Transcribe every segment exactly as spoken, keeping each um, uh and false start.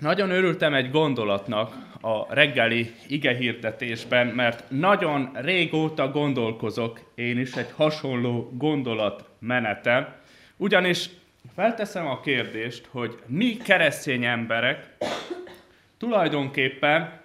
Nagyon örültem egy gondolatnak a reggeli igehirdetésben, mert nagyon régóta gondolkozok én is egy hasonló gondolatmeneten, ugyanis felteszem a kérdést, hogy mi keresztény emberek tulajdonképpen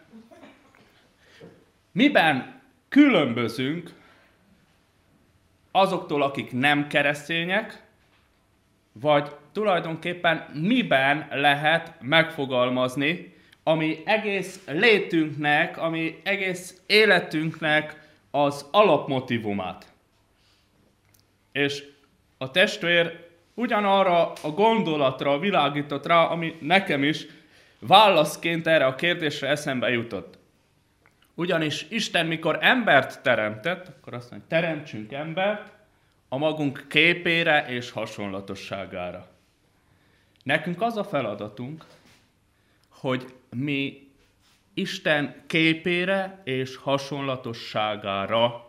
miben különbözünk azoktól, akik nem keresztények, vagy tulajdonképpen miben lehet megfogalmazni, ami egész létünknek, ami egész életünknek az alapmotívumát. És a testvér ugyanarra a gondolatra világított rá, ami nekem is válaszként erre a kérdésre eszembe jutott. Ugyanis Isten, mikor embert teremtett, akkor azt mondja, teremtsünk embert a magunk képére és hasonlatosságára. Nekünk az a feladatunk, hogy mi Isten képére és hasonlatosságára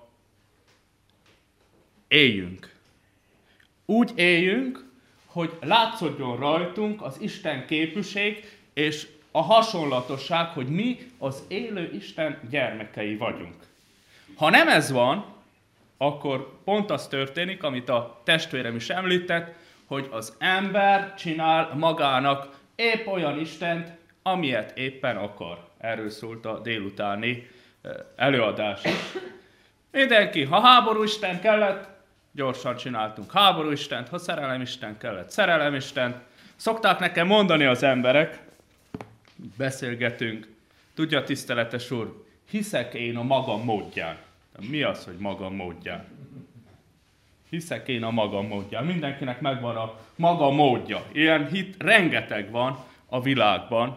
éljünk. Úgy éljünk, hogy látszódjon rajtunk az Isten képűség és a hasonlatosság, hogy mi az élő Isten gyermekei vagyunk. Ha nem ez van, akkor pont az történik, amit a testvérem is említett, hogy az ember csinál magának épp olyan Istent, amilyet éppen akar. Erről szólt a délutáni előadás is. Mindenki, ha háborúisten kellett, gyorsan csináltunk háborúistent, ha szerelemisten kellett, szerelemistent. Szokták nekem mondani az emberek, beszélgetünk, tudja, tiszteletes úr, hiszek én a magam módján. Mi az, hogy magam módján? Hiszek én a magam módján. Mindenkinek megvan a maga módja. Ilyen hit rengeteg van a világban,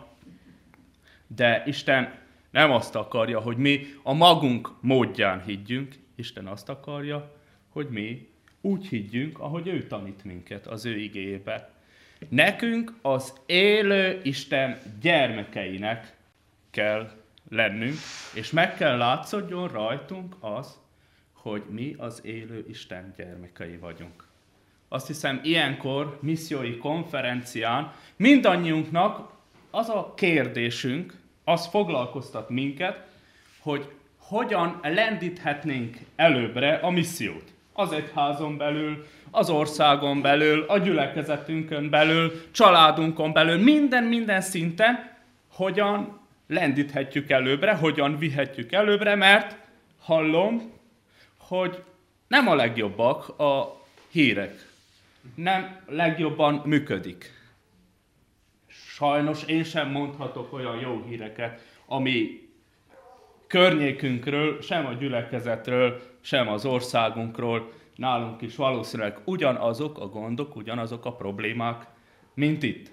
de Isten nem azt akarja, hogy mi a magunk módján higgyünk. Isten azt akarja, hogy mi úgy higgyünk, ahogy ő tanít minket az ő igéjébe. Nekünk az élő Isten gyermekeinek kell lennünk, és meg kell látszódjon rajtunk az, hogy mi az élő Isten gyermekei vagyunk. Azt hiszem, ilyenkor missziói konferencián mindannyiunknak az a kérdésünk, az foglalkoztat minket, hogy hogyan lendíthetnénk előbbre a missziót. Az egyházon belül, az országon belül, a gyülekezetünkön belül, családunkon belül, minden-minden szinten, hogyan lendíthetjük előbbre, hogyan vihetjük előbbre, mert hallom, hogy nem a legjobbak a hírek. Nem legjobban működik. Sajnos én sem mondhatok olyan jó híreket, ami környékünkről, sem a gyülekezetről, sem az országunkról, nálunk is valószínűleg ugyanazok a gondok, ugyanazok a problémák, mint itt.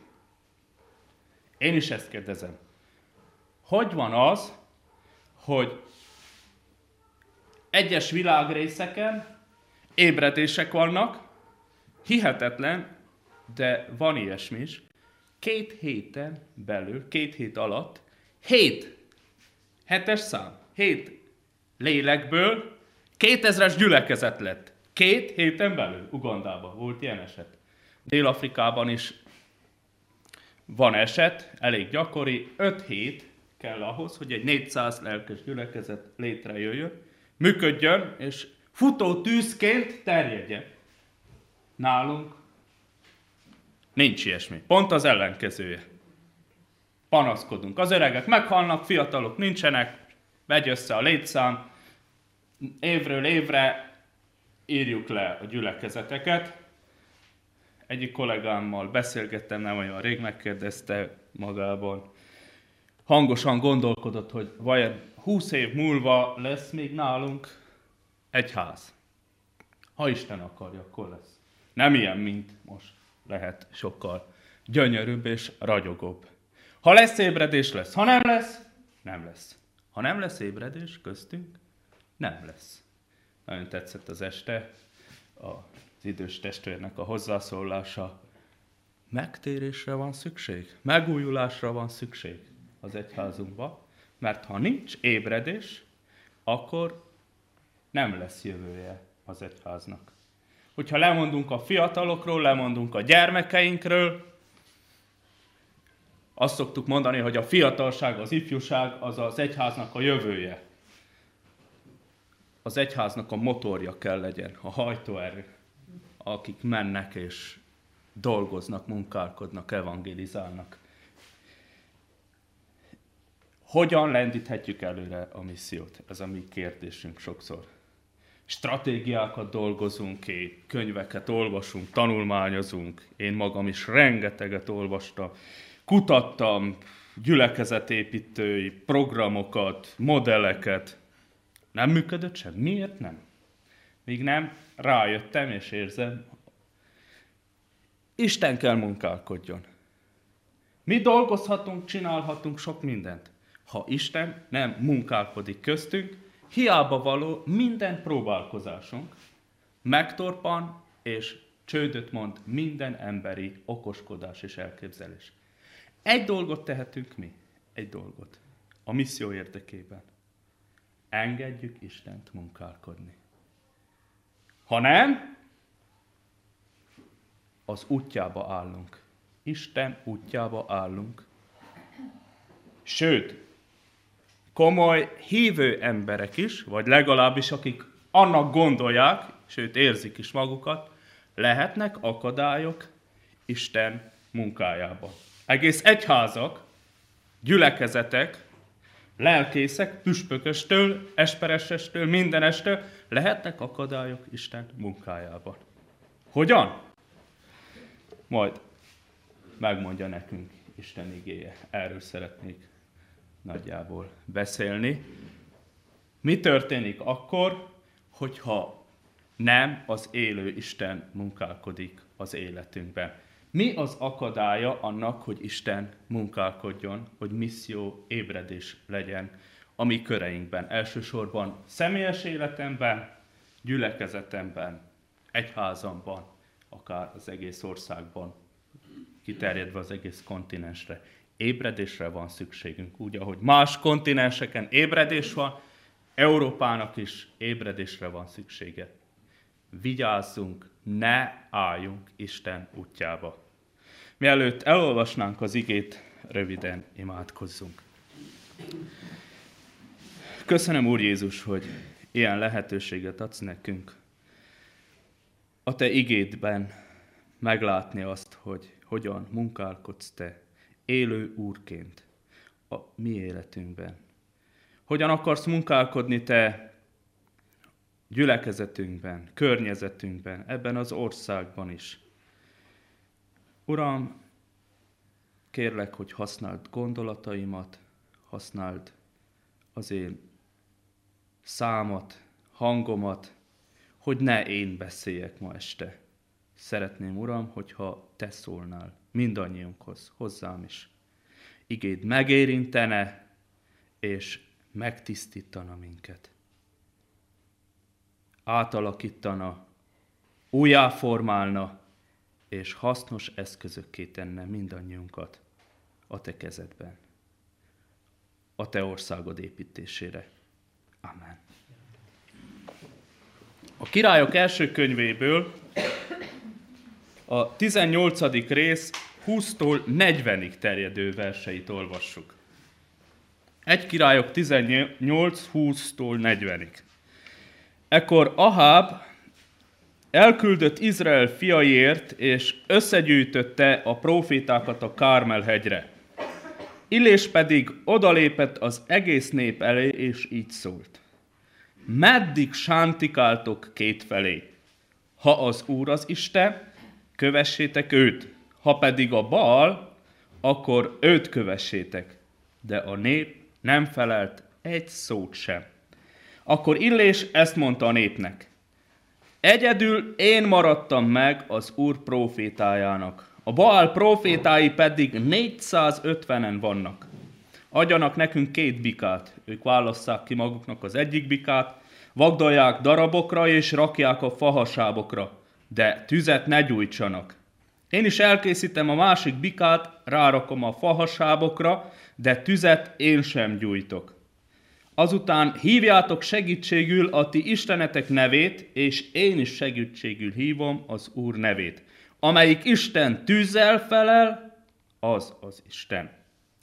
Én is ezt kérdezem. Hogy van az, hogy egyes világrészeken ébredések vannak, hihetetlen, de van ilyesmi is, két héten belül, két hét alatt, hét, hetes szám, hét lélekből kétezres gyülekezet lett. Két héten belül, Ugandában volt ilyen eset. Dél-Afrikában is van eset, elég gyakori, öt hét kell ahhoz, hogy egy négyszáz lelkes gyülekezet létrejöjjön, működjön, és futó tűzként terjedjen. Nálunk nincs ilyesmi. Pont az ellenkezője. Panaszkodunk. Az öregek meghalnak, fiatalok nincsenek, megy össze a létszám, évről évre írjuk le a gyülekezeteket. Egyik kollégámmal beszélgettem, nem olyan rég, megkérdezte magában. Hangosan gondolkodott, hogy vajon húsz év múlva lesz még nálunk egy ház. Ha Isten akarja, akkor lesz. Nem ilyen, mint most. Lehet sokkal gyönyörűbb és ragyogóbb. Ha lesz ébredés, lesz. Ha nem lesz, nem lesz. Ha nem lesz ébredés köztünk, nem lesz. Nagyon tetszett az este az idős testvérnek a hozzászólása. Megtérésre van szükség, megújulásra van szükség az egyházunkban, mert ha nincs ébredés, akkor nem lesz jövője az egyháznak. Hogyha lemondunk a fiatalokról, lemondunk a gyermekeinkről, Azt szoktuk mondani, hogy a fiatalság, az ifjúság az az egyháznak a jövője. Az egyháznak a motorja kell legyen, a hajtóerő, akik mennek és dolgoznak, munkálkodnak, evangelizálnak. Hogyan lendíthetjük előre a missziót? Ez a mi kérdésünk sokszor. Stratégiákat dolgozunk ki, könyveket olvasunk, tanulmányozunk. Én magam is rengeteget olvastam, kutattam gyülekezetépítői programokat, modelleket. Nem működött sem? Miért nem? Míg nem rájöttem és érzem, Isten kell munkálkodjon. Mi dolgozhatunk, csinálhatunk sok mindent. Ha Isten nem munkálkodik köztünk, hiába való minden próbálkozásunk, megtorpan és csődöt mond minden emberi okoskodás és elképzelés. Egy dolgot tehetünk mi, egy dolgot, a misszió érdekében. Engedjük Istent munkálkodni. Ha nem, az útjába állunk. Isten útjába állunk. Sőt, komoly hívő emberek is, vagy legalábbis akik annak gondolják, sőt érzik is magukat, lehetnek akadályok Isten munkájában. Egész egyházak, gyülekezetek, lelkészek, püspököstől, esperesestől, mindenestől lehetnek akadályok Isten munkájában. Hogyan? Majd megmondja nekünk Isten igéje. Erről szeretnék nagyjából beszélni. Mi történik akkor, hogyha nem az élő Isten munkálkodik az életünkben? Mi az akadálya annak, hogy Isten munkálkodjon, hogy misszió ébredés legyen a mi köreinkben? Elsősorban személyes életemben, gyülekezetemben, egyházamban, akár az egész országban, kiterjedve az egész kontinensre. Ébredésre van szükségünk, úgy, ahogy más kontinenseken ébredés van, Európának is ébredésre van szüksége. Vigyázzunk, ne álljunk Isten útjába. Mielőtt elolvasnánk az igét, röviden imádkozzunk. Köszönöm, Úr Jézus, hogy ilyen lehetőséget adsz nekünk. A Te igédben meglátni azt, hogy hogyan munkálkodsz Te élő Úrként a mi életünkben. Hogyan akarsz munkálkodni Te gyülekezetünkben, környezetünkben, ebben az országban is. Uram, kérlek, hogy használd gondolataimat, használd az én számat, hangomat, hogy ne én beszéljek ma este. Szeretném, Uram, hogyha Te szólnál mindannyiunkhoz, hozzám is. Igéd megérintene, és megtisztítana minket. Átalakítana, újjáformálna, és hasznos eszközökké tenne mindannyiunkat a Te kezedben, a Te országod építésére. Amen. A Királyok első könyvéből a tizennyolcadik rész húsztól negyvenig terjedő verseit olvassuk. egy Királyok tizennyolc húsztól negyvenig. Ekkor Aháb elküldött Izrael fiaiért, és összegyűjtötte a prófétákat a Kármel-hegyre. Illés pedig odalépett az egész nép elé, és így szólt. Meddig sántikáltok kétfelé? Ha az Úr az Isten, kövessétek őt, ha pedig a Baal, akkor őt kövessétek. De a nép nem felelt egy szót sem. Akkor Illés ezt mondta a népnek. Egyedül én maradtam meg az Úr prófétájának. A Baál prófétái pedig négyszázötvenen vannak. Adjanak nekünk két bikát. Ők válasszák ki maguknak az egyik bikát, vagdalják darabokra és rakják a fahasábokra, de tüzet ne gyújtsanak. Én is elkészítem a másik bikát, rárakom a fahasábokra, de tüzet én sem gyújtok. Azután hívjátok segítségül a ti istenetek nevét, és én is segítségül hívom az Úr nevét. Amelyik Isten tűzzel felel, az az Isten.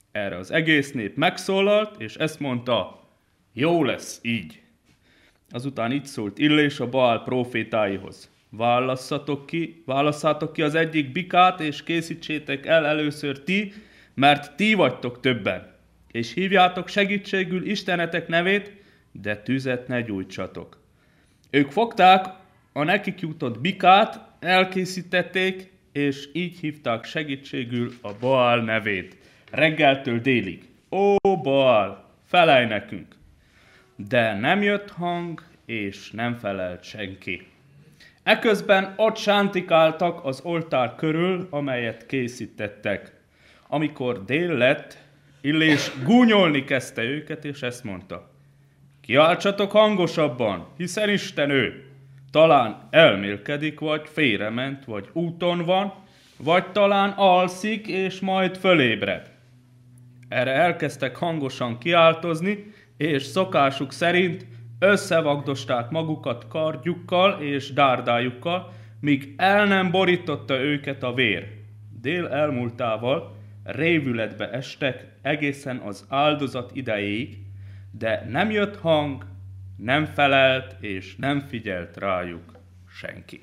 Erre az egész nép megszólalt, és ezt mondta, jó lesz így. Azután így szólt Illés a Baál prófétáihoz. Válasszatok ki, válasszátok ki az egyik bikát, és készítsétek el először ti, mert ti vagytok többen. És hívjátok segítségül Istenetek nevét, de tüzet ne gyújtsatok. Ők fogták a nekik jutott bikát, elkészítették, és így hívták segítségül a Baál nevét. Reggeltől délig. Ó, Baál, felelj nekünk! De nem jött hang, és nem felelt senki. Eközben ott sántikáltak az oltár körül, amelyet készítettek. Amikor dél lett, Illés gúnyolni kezdte őket, és ezt mondta. Kiáltsatok hangosabban, hiszen Isten ő. Talán elmélkedik, vagy félrement, vagy úton van, vagy talán alszik, és majd fölébred. Erre elkezdtek hangosan kiáltozni, és szokásuk szerint összevagdosták magukat kardjukkal és dárdájukkal, míg el nem borította őket a vér. Dél elmúltával révületbe estek egészen az áldozat idejéig, de nem jött hang, nem felelt és nem figyelt rájuk senki.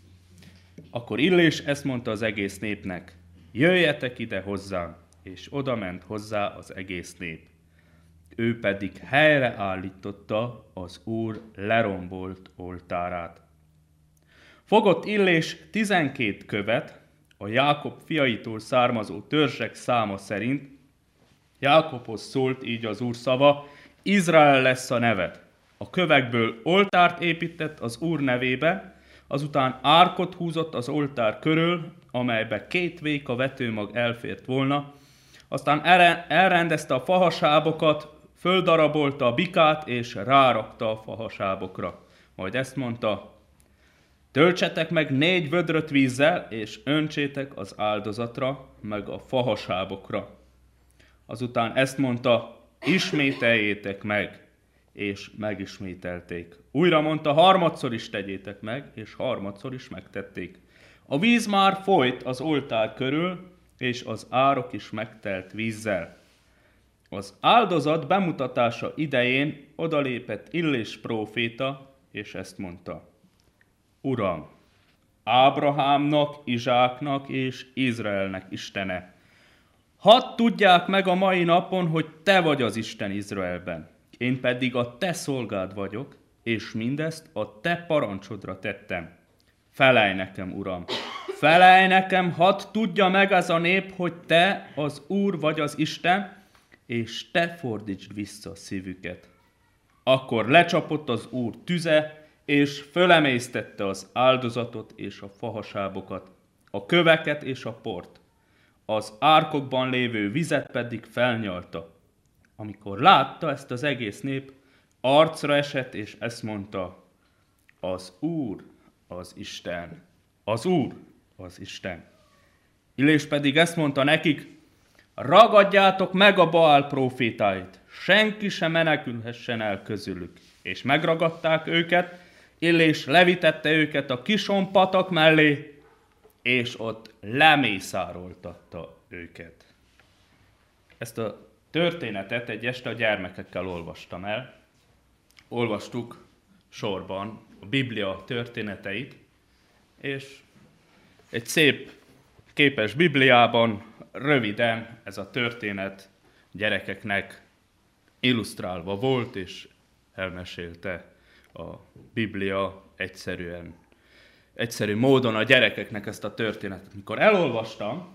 Akkor Illés ezt mondta az egész népnek, jöjjetek ide hozzám, és oda ment hozzá az egész nép. Ő pedig helyreállította az Úr lerombolt oltárát. Fogott Illés tizenkét követ, a Jákob fiaitól származó törzsek száma szerint. Jákobhoz szólt így az Úr szava, Izrael lesz a neved. A kövekből oltárt épített az Úr nevébe, azután árkot húzott az oltár körül, amelybe két véka vetőmag elfért volna, aztán elrendezte a fahasábokat, földarabolta a bikát, és rárakta a fahasábokra. Majd ezt mondta, töltsetek meg négy vödröt vízzel, és öntsétek az áldozatra, meg a fahasábokra. Azután ezt mondta, ismételjétek meg, és megismételték. Újra mondta, harmadszor is tegyétek meg, és harmadszor is megtették. A víz már folyt az oltár körül, és az árok is megtelt vízzel. Az áldozat bemutatása idején odalépett Illés próféta, és ezt mondta. Uram, Ábrahámnak, Izsáknak és Izraelnek Istene, hadd tudják meg a mai napon, hogy te vagy az Isten Izraelben. Én pedig a te szolgád vagyok, és mindezt a te parancsodra tettem. Felelj nekem, Uram! Felelj nekem, hadd tudja meg ez a nép, hogy te az Úr vagy az Isten, és te fordítsd vissza a szívüket. Akkor lecsapott az Úr tüze, és fölemésztette az áldozatot és a fahasábokat, a köveket és a port. Az árkokban lévő vizet pedig felnyalta. Amikor látta ezt az egész nép, arcra esett, és ezt mondta, az Úr az Isten, az Úr az Isten. Illés pedig ezt mondta nekik, ragadjátok meg a Baál prófétáit, senki sem menekülhessen el közülük. És megragadták őket, Illés levitette őket a Kison patak mellé, és ott lemészároltatta őket. Ezt a történetet egy este a gyermekekkel olvastam el. Olvastuk sorban a Biblia történeteit, és egy szép képes Bibliában röviden ez a történet gyerekeknek illusztrálva volt, és elmesélte a Biblia egyszerűen, egyszerű módon a gyerekeknek ezt a történetet. Mikor elolvastam,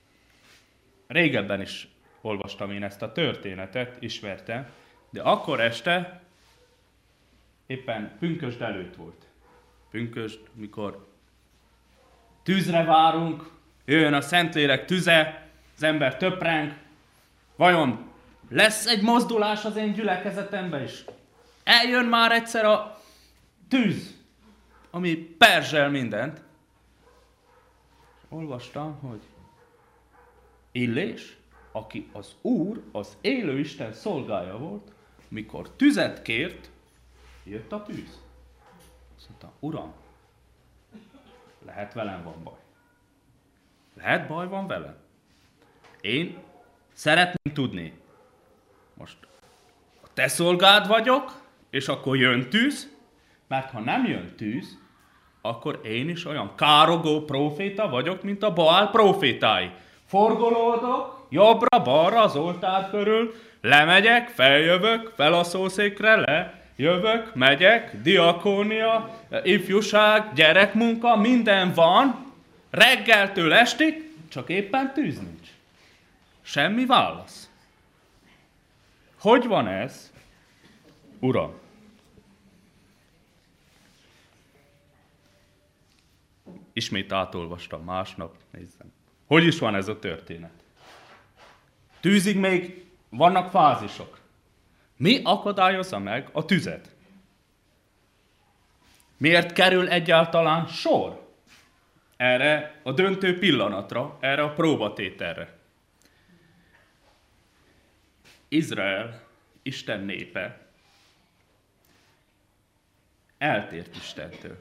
régebben is olvastam én ezt a történetet, ismertem, de akkor este éppen pünkösd előtt volt. Pünkösd, mikor tűzre várunk, jöjjön a Szentlélek tüze, az ember töpreng, vajon lesz egy mozdulás az én gyülekezetemben is? Eljön már egyszer a tűz, ami perzsel mindent. Olvastam, hogy Illés, aki az Úr, az élő Isten szolgája volt, mikor tüzet kért, jött a tűz. Azt mondta, Uram, lehet velem van baj. Lehet baj van velem. Én szeretném tudni. Most a te szolgád vagyok, és akkor jön tűz, mert ha nem jön tűz, akkor én is olyan károgó próféta vagyok, mint a Baál prófétái. Forgolódok jobbra-balra az oltár körül, lemegyek, feljövök, fel a szószékre, le, jövök, megyek, diakónia, ifjúság, gyerekmunka, minden van, reggeltől estig, csak éppen tűz nincs. Semmi válasz. Hogy van ez, Uram? Ismét átolvastam másnap, nézzem. Hogy is van ez a történet? Tűzig még vannak fázisok. Mi akadályozza meg a tüzet? Miért kerül egyáltalán sor erre a döntő pillanatra, erre a próbatételre? Izrael, Isten népe eltért Istentől.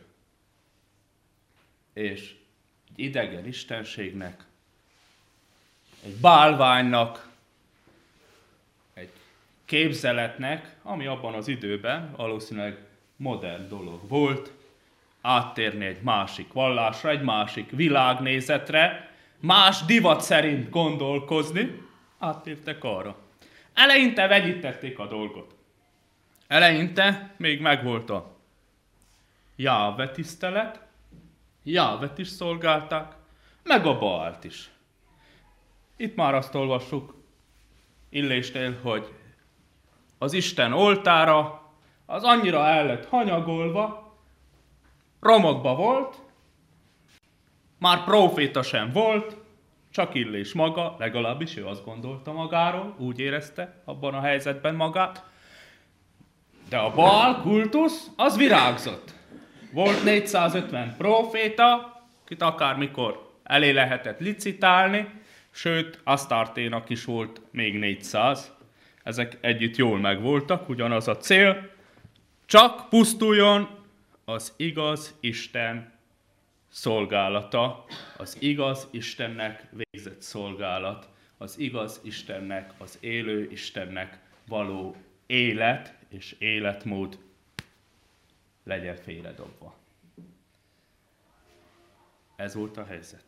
És egy idegen istenségnek, egy bálványnak, egy képzeletnek, ami abban az időben valószínűleg modern dolog volt, áttérni egy másik vallásra, egy másik világnézetre, más divat szerint gondolkozni, áttértek arra. Eleinte vegyítették a dolgot. Eleinte még megvolt a Jáhve tisztelet, Jáhvet is szolgálták, meg a Baált is. Itt már azt olvassuk Illésnél, hogy az Isten oltára az annyira el lett hanyagolva, romokba volt, már próféta sem volt, csak Illés maga, legalábbis ő azt gondolta magáról, úgy érezte abban a helyzetben magát. De a Baál kultusz, az virágzott. Volt négyszázötven próféta, akit akármikor elé lehetett licitálni, sőt, Asztárténak is volt még négyszáz. Ezek együtt jól megvoltak, ugyanaz a cél. Csak pusztuljon az igaz Isten szolgálata, az igaz Istennek végzett szolgálat, az igaz Istennek, az élő Istennek való élet és életmód legyen félredobva. Ez volt a helyzet.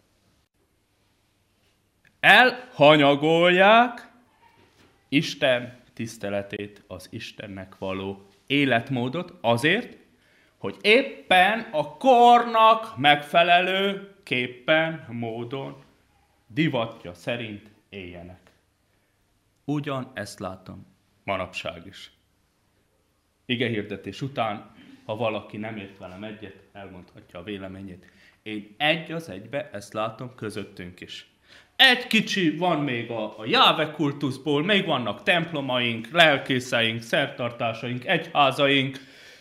Elhanyagolják Isten tiszteletét, az Istennek való életmódot azért, hogy éppen a kornak megfelelő képpen, módon, divatja szerint éljenek. Ugyan ezt látom manapság is. Igehirdetés után, ha valaki nem ért velem egyet, elmondhatja a véleményét. Én egy az egybe ezt látom közöttünk is. Egy kicsi van még a, a Jáhve kultuszból, még vannak templomaink, lelkészeink, szertartásaink, egyházaink,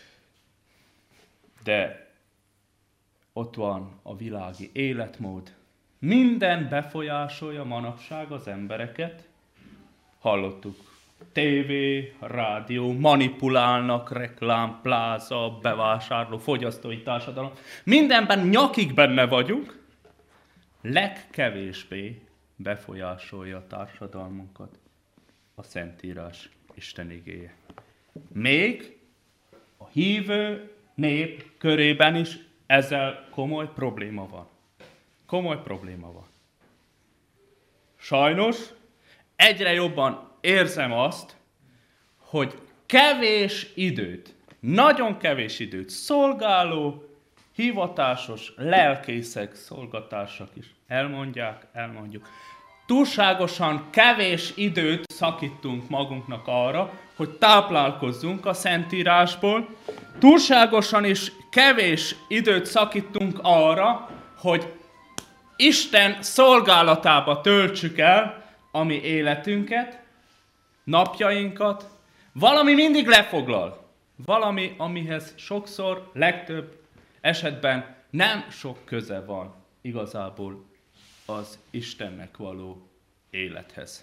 de ott van a világi életmód. Minden befolyásolja manapság az embereket. Hallottuk. Tévé, rádió, manipulálnak, reklám, pláza, bevásárló, fogyasztói társadalom. Mindenben nyakig benne vagyunk. Legkevésbé befolyásolja a társadalmunkat a Szentírás Isten igéje. Még a hívő nép körében is ezzel komoly probléma van. Komoly probléma van. Sajnos egyre jobban érzem azt, hogy kevés időt, nagyon kevés időt szolgáló, hivatásos lelkészek, szolgatársak is elmondják, elmondjuk. Túlságosan kevés időt szakítunk magunknak arra, hogy táplálkozzunk a Szentírásból. Túlságosan is kevés időt szakítunk arra, hogy Isten szolgálatába töltsük el a mi életünket, napjainkat. Valami mindig lefoglal. Valami, amihez sokszor, legtöbb esetben nem sok köze van igazából az Istennek való élethez.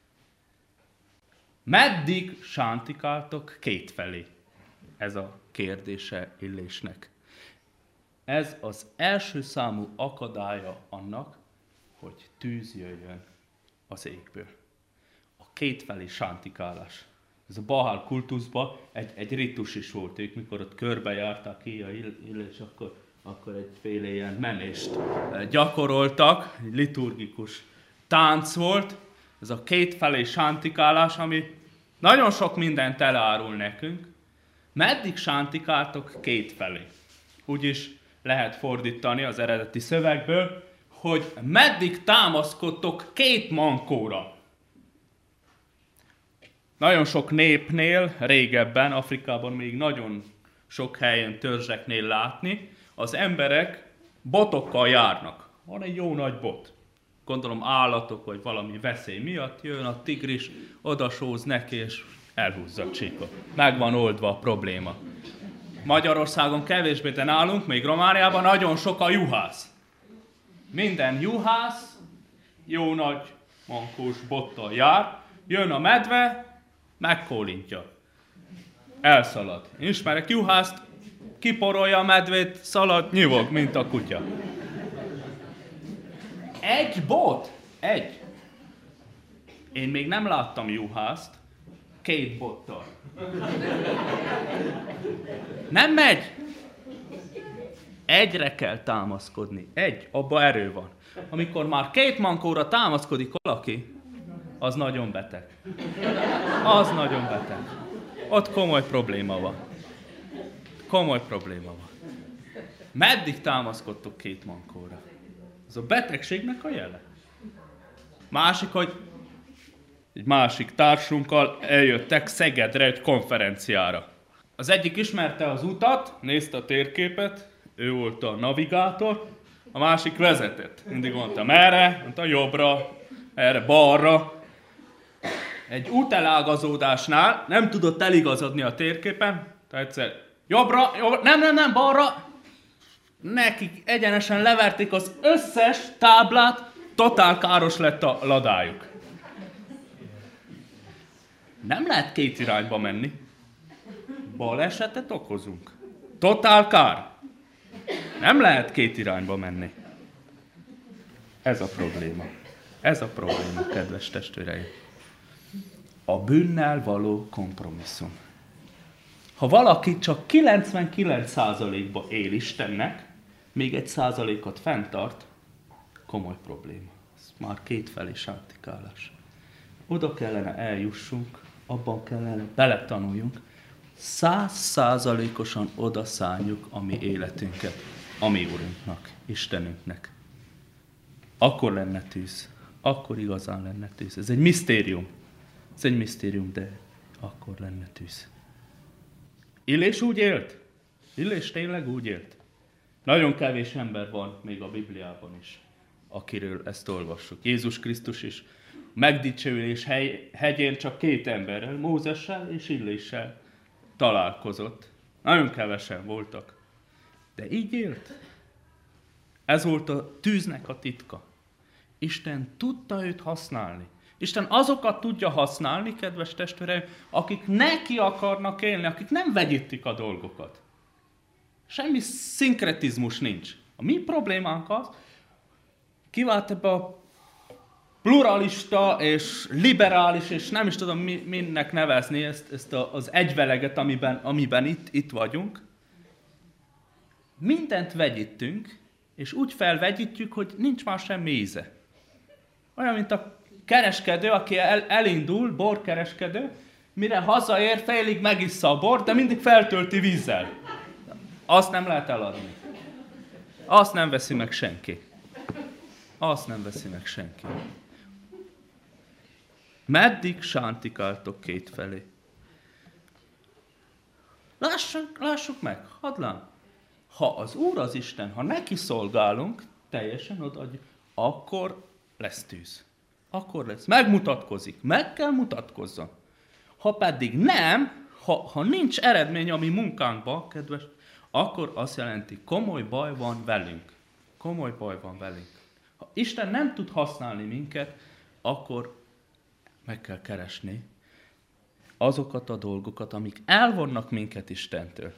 Meddig sántikáltok kétfelé? Ez a kérdése Illésnek. Ez az első számú akadálya annak, hogy tűz jöjjön az égből. kétfelé sántikálás. Ez a Baál kultuszban egy, egy ritus is volt, ők mikor ott körbejárták ki a ill, és akkor, akkor egyféle ilyen menést gyakoroltak, egy liturgikus tánc volt, ez a kétfelé sántikálás, ami nagyon sok mindent elárul nekünk. Meddig sántikáltok kétfelé? Úgyis lehet fordítani az eredeti szövegből, hogy meddig támaszkodtok két mankóra. Nagyon sok népnél, régebben, Afrikában még nagyon sok helyen, törzseknél látni, az emberek botokkal járnak. Van egy jó nagy bot. Gondolom állatok, vagy valami veszély miatt jön a tigris, odasóz neki, és elhúzza a csíkot. Meg van oldva a probléma. Magyarországon kevésbé, de nálunk, még Romániában nagyon sok a juhász. Minden juhász jó nagy mankós bottal jár, jön a medve, megkólintja. Elszalad. Én ismerek juhászt, kiporolja a medvét, szalad, nyivog, mint a kutya. Egy bot? Egy. Én még nem láttam juhászt két bottal. Nem megy. Egyre kell támaszkodni. Egy, abba erő van. Amikor már két mankóra támaszkodik valaki, az nagyon beteg. Az nagyon beteg. Ott komoly probléma van. Komoly probléma van. Meddig támaszkodtok két mankóra? Ez a betegségnek a jele. Másik, hogy egy másik társunkkal eljöttek Szegedre egy konferenciára. Az egyik ismerte az utat, nézte a térképet, ő volt a navigátor, a másik vezetett. Mindig mondta, merre, mondta jobbra, erre balra. Egy útelágazódásnál nem tudott eligazodni a térképen, tehát egyszer jobbra, jobbra, nem, nem, nem, balra. Nekik egyenesen leverték az összes táblát, totál káros lett a ladájuk. Nem lehet két irányba menni. Balesetet okozunk. Totál kár. Nem lehet két irányba menni. Ez a probléma. Ez a probléma, kedves testvéreim. A bűnnel való kompromisszum. Ha valaki csak kilencvenkilenc százalékba él Istennek, még egy százalékot fenntart, komoly probléma. Ez már kétfelé sántikálás. Oda kellene eljussunk, abban kellene beletanuljunk, száz százalékosan oda szálljuk a mi életünket, a mi Urunknak, Istenünknek. Akkor lenne tűz. Akkor igazán lenne tűz. Ez egy misztérium. Ez egy misztérium, de akkor lenne tűz. Illés úgy élt? Illés tényleg úgy élt? Nagyon kevés ember van még a Bibliában is, akiről ezt olvassuk. Jézus Krisztus is megdicsőülés hegyén csak két emberrel, Mózessel és Illéssel találkozott. Nagyon kevesen voltak. De így élt. Ez volt a tűznek a titka. Isten tudta őt használni. Isten azokat tudja használni, kedves testvéreim, akik neki akarnak élni, akik nem vegyítik a dolgokat. Semmi szinkretizmus nincs. A mi problémánk az, kivált ebbe a pluralista és liberális, és nem is tudom mi, minnek nevezni ezt, ezt az egyveleget, amiben, amiben itt, itt vagyunk. Mindent vegyítünk, és úgy felvegyítjük, hogy nincs már semmi íze. Olyan, mint a kereskedő, aki el, elindul, borkereskedő, mire hazaér, félig megissza a bort, de mindig feltölti vízzel. Azt nem lehet eladni. Azt nem veszi meg senki. Azt nem veszi meg senki. Meddig sántikáltok kétfelé? Lássuk, lássuk meg, hadlán. Ha az Úr az Isten, ha neki szolgálunk, teljesen odaadjuk, akkor lesz tűz. Akkor lesz. Megmutatkozik. Meg kell mutatkozzon. Ha pedig nem, ha, ha nincs eredmény a mi munkánkban, kedves, akkor azt jelenti, komoly baj van velünk. Komoly baj van velünk. Ha Isten nem tud használni minket, akkor meg kell keresni azokat a dolgokat, amik elvonnak minket Istentől.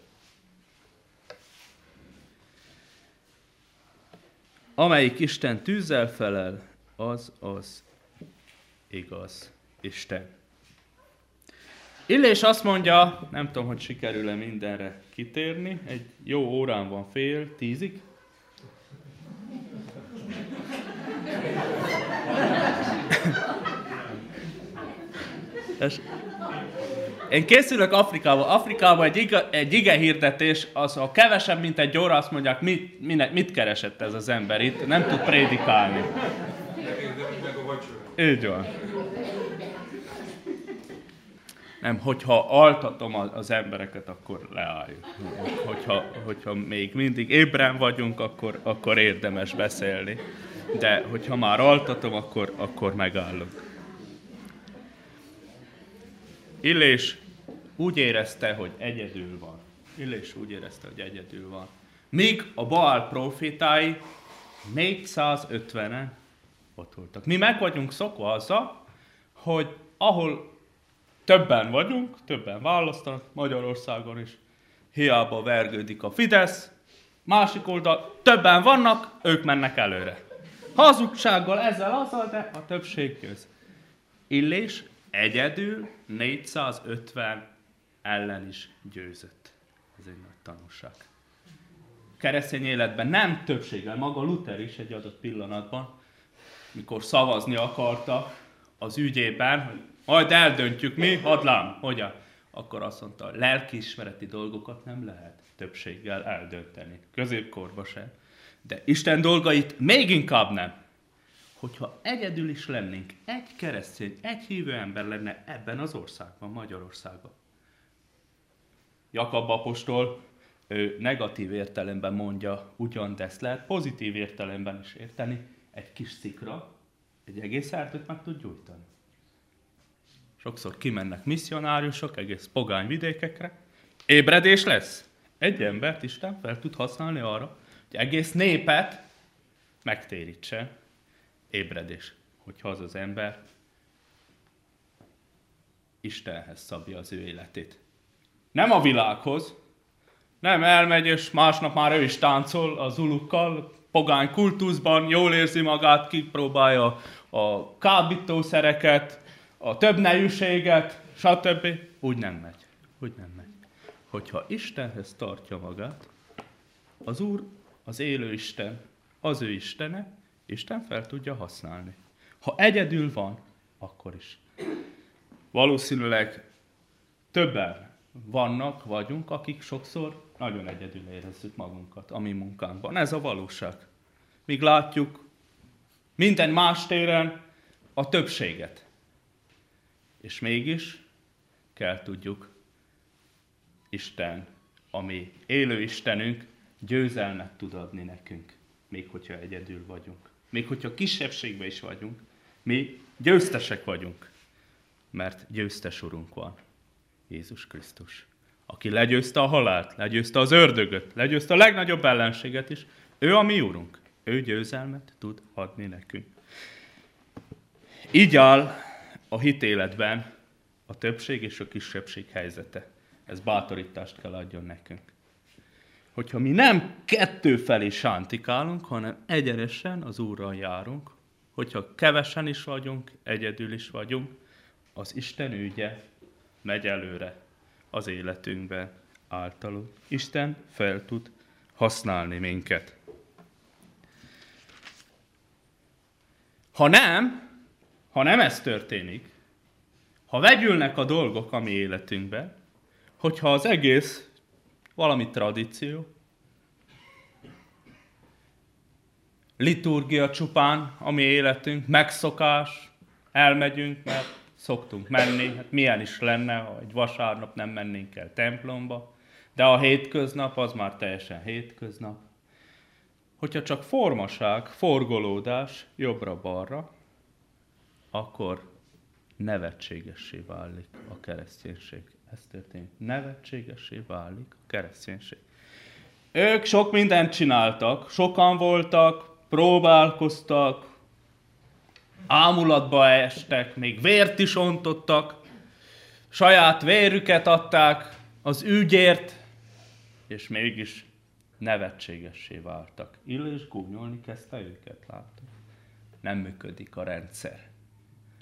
Amelyik Isten tűzzel felel, az az igaz. Isten. Illés azt mondja, nem tudom, hogy sikerül-e mindenre kitérni, egy jó órán van fél, tízig. Én készülök Afrikába. Afrikában egy, ige, egy ige hirdetés, az a kevesebb, mint egy óra, azt mondják, mit, mit, mit keresett ez az ember itt, nem tud prédikálni. Így van. Nem, hogyha altatom az embereket, akkor leálljuk. Hogyha, hogyha még mindig ébren vagyunk, akkor, akkor érdemes beszélni. De hogyha már altatom, akkor, akkor megállunk. Illés úgy érezte, hogy egyedül van. Illés úgy érezte, hogy egyedül van. Míg a Baál profétái négyszázötvenen ott voltak. Mi meg vagyunk szokva azzal, hogy ahol többen vagyunk, többen választanak, Magyarországon is, hiába vergődik a Fidesz, másik oldal, többen vannak, ők mennek előre. Hazugsággal, ezzel, azzal, de a többség köz. Illés egyedül négyszázötven ellen is győzött. Ez egy nagy tanulság. Keresztény életben nem többséggel, maga Luther is egy adott pillanatban, mikor szavazni akarta az ügyében, hogy majd eldöntjük mi, hadlám, hogyan? Akkor azt mondta, lelkiismereti dolgokat nem lehet többséggel eldönteni. Középkorban sem. De Isten dolgait még inkább nem. Hogyha egyedül is lennénk, egy keresztény, egy hívő ember lenne ebben az országban, Magyarországon. Jakab apostol ő negatív értelemben mondja ugyan, de ezt lehet pozitív értelemben is érteni. Egy kis szikra egy egész erdőt meg tud gyújtani. Sokszor kimennek misszionáriusok egész pogány vidékekre. Ébredés lesz. Egy embert Isten fel tud használni arra, hogy egész népet megtérítse. Ébredés, hogyha az az ember Istenhez szabja az ő életét. Nem a világhoz, nem elmegy, és másnap már ő is táncol az ulukkal, pogány kultuszban, jól érzi magát, kipróbálja a kábítószereket, a többnejűséget, stb. Úgy nem megy. Úgy nem megy. Hogyha Istenhez tartja magát, az Úr, az élő Isten, az ő Istene, Isten fel tudja használni. Ha egyedül van, akkor is. Valószínűleg többen vannak, vagyunk, akik sokszor nagyon egyedül érezzük magunkat a mi munkánkban. Ez a valóság. Míg látjuk minden más téren a többséget. És mégis kell tudjuk, Isten, ami élő Istenünk, győzelmet tud adni nekünk, még hogyha egyedül vagyunk. Még hogyha kisebbségben is vagyunk, mi győztesek vagyunk, mert győztes Urunk van, Jézus Krisztus, aki legyőzte a halált, legyőzte az ördögöt, legyőzte a legnagyobb ellenséget is. Ő a mi Urunk, ő győzelmet tud adni nekünk. Így áll a hitéletben a többség és a kisebbség helyzete. Ez bátorítást kell adjon nekünk. Hogyha mi nem kettő felé sántikálunk, hanem egyenesen az Úrral járunk, hogyha kevesen is vagyunk, egyedül is vagyunk, az Isten ügye megy előre az életünkben általunk. Isten fel tud használni minket. Ha nem, ha nem ez történik, ha vegyülnek a dolgok a mi életünkbe, hogyha az egész valami tradíció, liturgia csupán a mi életünk, megszokás, elmegyünk, mert szoktunk menni, hát milyen is lenne, ha egy vasárnap nem mennénk el templomba, de a hétköznap az már teljesen hétköznap. Hogyha csak formaság, forgolódás jobbra-balra, akkor nevetségessé válik a kereszténység. Ez történik. Nevetségessé válik a kereszténység. Ők sok mindent csináltak, sokan voltak, próbálkoztak, ámulatba estek, még vért is ontottak, saját vérüket adták az ügyért, és mégis nevetségessé váltak. Illés gúnyolni kezdte őket, láttuk. Nem működik a rendszer.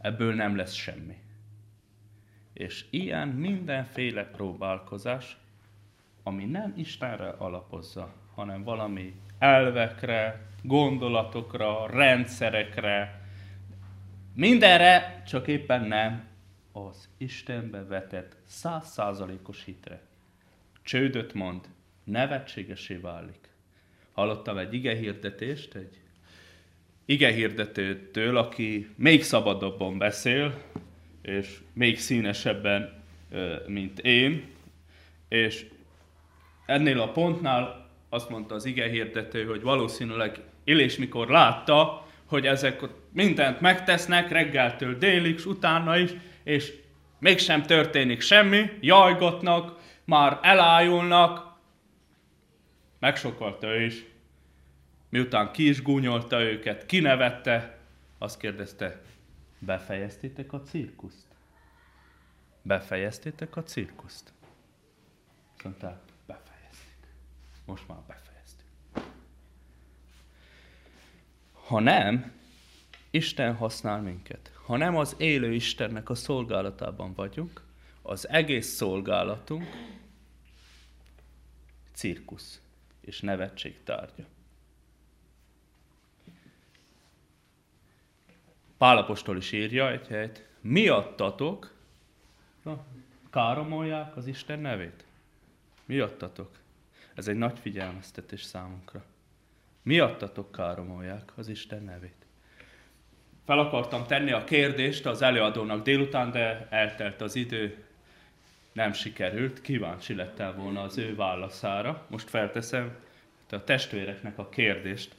ebből nem lesz semmi. És ilyen mindenféle próbálkozás, ami nem Istenre alapozza, hanem valami elvekre, gondolatokra, rendszerekre, mindenre, csak éppen nem az Istenbe vetett száz százalékos hitre. Csődöt mond, nevetségesé válik. Hallottam egy igehirdetést, egy igehirdetőtől, aki még szabadabban beszél, és még színesebben, mint én, és ennél a pontnál azt mondta az igehirdető, hogy valószínűleg Illés mikor látta, hogy ezek mindent megtesznek reggeltől délig, és utána is, és mégsem történik semmi, jajgatnak, már elájulnak, megsokkolta ő is. Miután ki is gúnyolta őket, kinevette, azt kérdezte, befejeztétek a cirkuszt? Befejeztétek a cirkuszt? Azt mondták, befejeztük. Most már befejeztük. Ha nem, Isten használ minket. Ha nem az élő Istennek a szolgálatában vagyunk, az egész szolgálatunk cirkusz és nevetség tárgya. Pál apostol is írja egy helyet, miattatok na, káromolják az Isten nevét. Miattatok. Ez egy nagy figyelmeztetés számunkra. Miattatok káromolják az Isten nevét. Fel akartam tenni a kérdést az előadónak délután, de eltelt az idő, nem sikerült, kíváncsi lettem volna az ő válaszára. Most felteszem a testvéreknek a kérdést.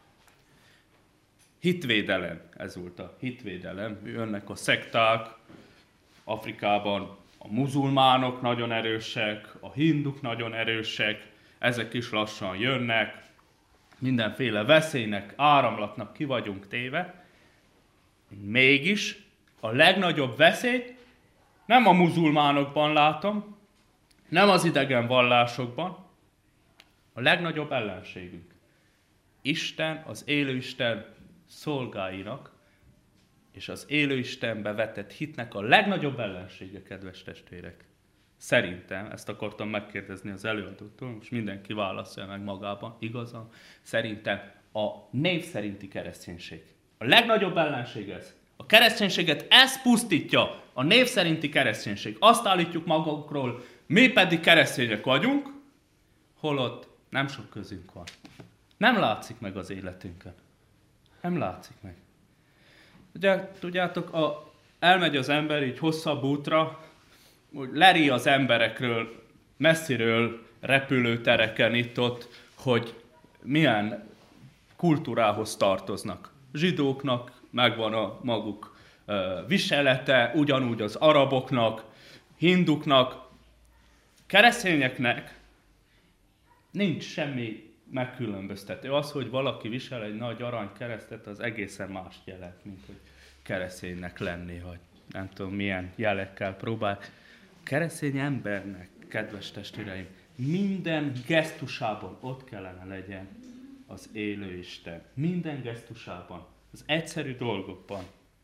Hitvédelem, ez volt a hitvédelem. Jönnek a szekták, Afrikában a muzulmánok nagyon erősek, a hinduk nagyon erősek, ezek is lassan jönnek, mindenféle veszélynek, áramlatnak ki vagyunk téve. Mégis a legnagyobb veszélyt nem a muzulmánokban látom, nem az idegen vallásokban, a legnagyobb ellenségünk. Isten, az élő Isten szolgáinak, és az élő Istenbe vetett hitnek a legnagyobb ellensége, kedves testvérek. Szerintem, ezt akartam megkérdezni az előadótól, most mindenki válaszolja meg magában, igazán, szerintem a név szerinti kereszténység. A legnagyobb ellenség ez. A kereszténységet ez pusztítja, a név szerinti kereszténység. Azt állítjuk magunkról, mi pedig keresztények vagyunk, holott nem sok közünk van. Nem látszik meg az életünkön. Nem látszik meg. Ugye, tudjátok, a, elmegy az ember így hosszabb útra, úgy leri az emberekről, messziről, repülőtereken itt-ott, hogy milyen kultúrához tartoznak. Zsidóknak megvan a maguk uh, viselete, ugyanúgy az araboknak, hinduknak, keresztényeknek nincs semmi megkülönböztető. Az, hogy valaki visel egy nagy aranykeresztet, az egészen mást jelent, mint hogy kereszténynek lenni, vagy nem tudom milyen jelekkel próbál. Keresztény embernek, kedves testvéreim, minden gesztusában ott kellene legyen az élő Isten. Minden gesztusában, az egyszerű dolgokban.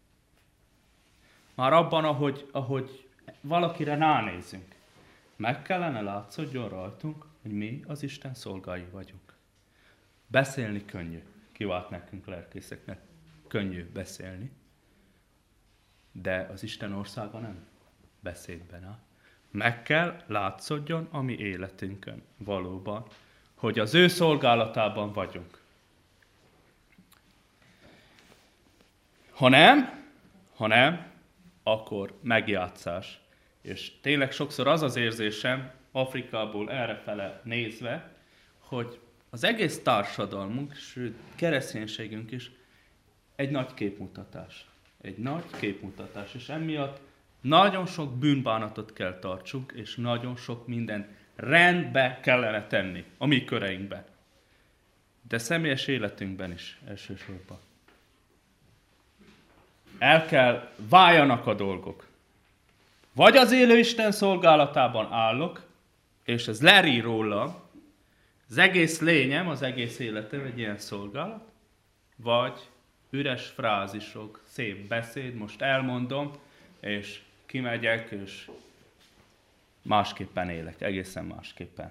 Már abban, ahogy, ahogy valakire ránézünk, meg kellene látszódjon rajtunk, hogy mi az Isten szolgái vagyunk. Beszélni könnyű. Kivált nekünk lelkészeknek. Könnyű beszélni. De az Isten országa nem beszédben áll. Meg kell látszódjon a mi életünkön valóban, hogy az ő szolgálatában vagyunk. Ha nem, ha nem, akkor megjátszás. És tényleg sokszor az az érzésem, Afrikából errefele nézve, hogy az egész társadalmunk, sőt kereszténységünk is egy nagy képmutatás. Egy nagy képmutatás, és emiatt nagyon sok bűnbánatot kell tartsunk, és nagyon sok mindent rendbe kellene tenni a mi köreinkben. De személyes életünkben is elsősorban. El kell váljanak a dolgok. Vagy az élő Isten szolgálatában állok, és ez lerír rólam, az egész lényem, az egész életem egy ilyen szolgálat, vagy üres frázisok, szép beszéd, most elmondom, és kimegyek, és másképpen élek, egészen másképpen.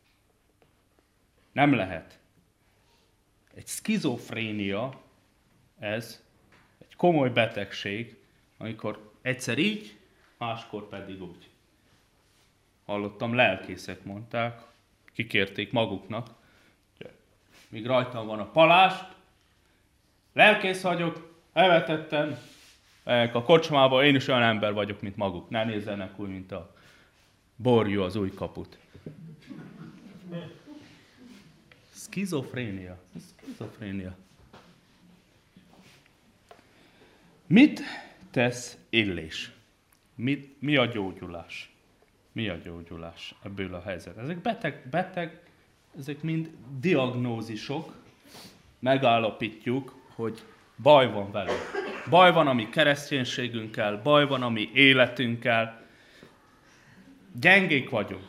Nem lehet. Egy szkizofrénia, ez egy komoly betegség, amikor egyszer így, máskor pedig úgy. Hallottam, lelkészek mondták, kikérték maguknak, míg rajtam van a palást, lelkész vagyok, elvetettem, megyek a kocsmába, én is olyan ember vagyok, mint maguk. Ne nézzenek úgy, mint a borjú az új kaput. Szkizofrénia. Szkizofrénia. Mit tesz Illés? Mit, mi a gyógyulás? Mi a gyógyulás ebből a helyzet? Ezek beteg, beteg, ezek mind diagnózisok. Megállapítjuk, hogy baj van velünk. Baj van a mi kereszténységünkkel, baj van a mi életünkkel. Gyengék vagyunk.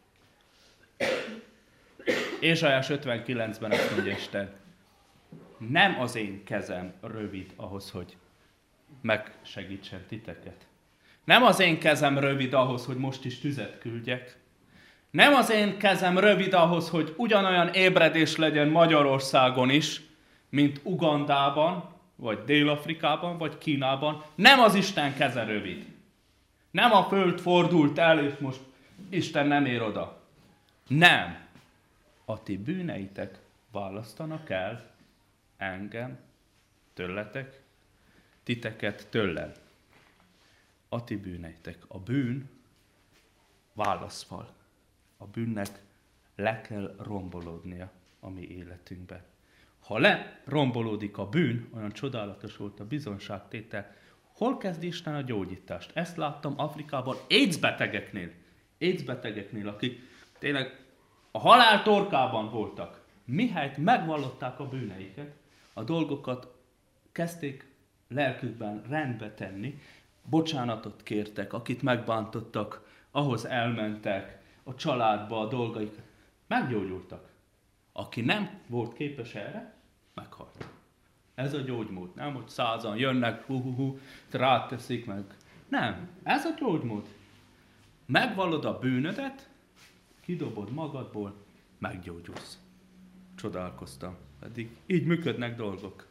Ézsaiás ötvenkilencben azt mondja Isten, nem az én kezem rövid ahhoz, hogy megsegítsen titeket. Nem az én kezem rövid ahhoz, hogy most is tüzet küldjek. Nem az én kezem rövid ahhoz, hogy ugyanolyan ébredés legyen Magyarországon is, mint Ugandában, vagy Dél-Afrikában, vagy Kínában. Nem az Isten keze rövid. Nem a föld fordult el, és most Isten nem ér oda. Nem. A ti bűneitek választanak el engem, tőletek, titeket tőlem. A ti bűneitek. A bűn válaszfal. A bűnnek le kell rombolódnia a mi életünkben. Ha lerombolódik a bűn, olyan csodálatos volt a bizonságtétel, hol kezd Isten a gyógyítást? Ezt láttam Afrikában AIDS betegeknél. AIDS betegeknél, akik tényleg a halál torkában voltak. Mihelyt megvallották a bűneiket, a dolgokat kezdték lelkükben rendbe tenni, bocsánatot kértek, akit megbántottak, ahhoz elmentek, a családba, a dolgaikat. Meggyógyultak. Aki nem volt képes erre, meghalt. Ez a gyógymód. Nem, hogy százan jönnek, hu-hu-hu, ráteszik meg. Nem, ez a gyógymód. Megvallod a bűnödet, kidobod magadból, meggyógyulsz. Csodálkoztam. Pedig így működnek dolgok.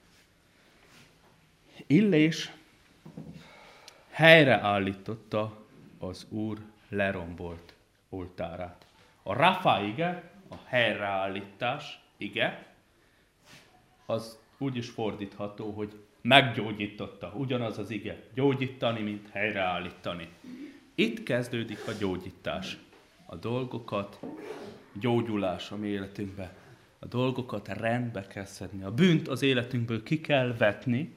Illés helyreállította az Úr lerombolt oltárát. A Rafa ige, a helyreállítás ige, az úgy is fordítható, hogy meggyógyította. Ugyanaz az ige. Gyógyítani, mint helyreállítani. Itt kezdődik a gyógyítás. A dolgokat, gyógyulás a mi életünkben. A dolgokat rendbe kell szedni. A bűnt az életünkből ki kell vetni,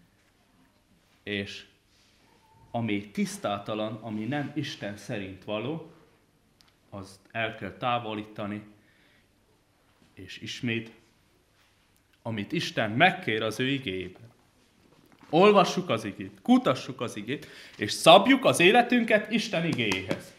és ami tisztátalan, ami nem Isten szerint való, azt el kell távolítani, és ismét, amit Isten megkér az ő igéjében. Olvassuk az igét, kutassuk az igét, és szabjuk az életünket Isten igéjéhez.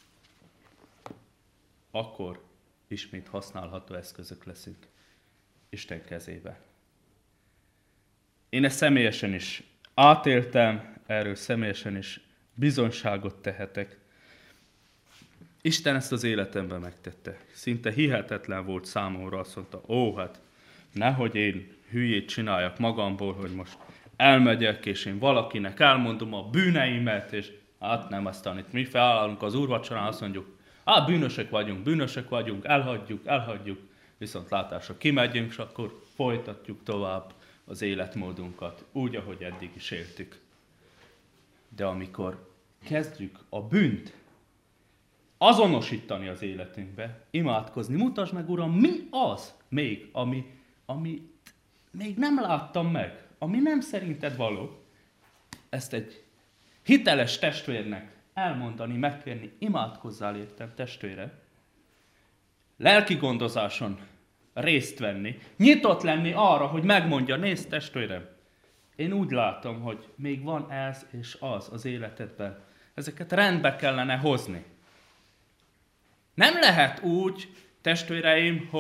Akkor ismét használható eszközök leszünk Isten kezébe. Én ezt személyesen is átéltem, erről személyesen is bizonyságot tehetek. Isten ezt az életemben megtette. Szinte hihetetlen volt számomra, azt mondta, ó, hát nehogy én hülyét csináljak magamból, hogy most elmegyek, és én valakinek elmondom a bűneimet, és hát nem, aztán itt mi felállunk az úrvacsorán, azt mondjuk, hát bűnösök vagyunk, bűnösök vagyunk, elhagyjuk, elhagyjuk, viszont látásra kimegyünk, és akkor folytatjuk tovább az életmódunkat, úgy, ahogy eddig is éltük. De amikor kezdjük a bűnt azonosítani az életünkbe, imádkozni, mutasd meg, Uram, mi az még, ami, ami még nem láttam meg, ami nem szerinted való, ezt egy hiteles testvérnek elmondani, megkérni, imádkozzál értem, testvére, lelki gondozáson részt venni, nyitott lenni arra, hogy megmondja, nézd testvérem, én úgy látom, hogy még van ez és az az életedben. Ezeket rendbe kellene hozni. Nem lehet úgy, testvéreim, hogy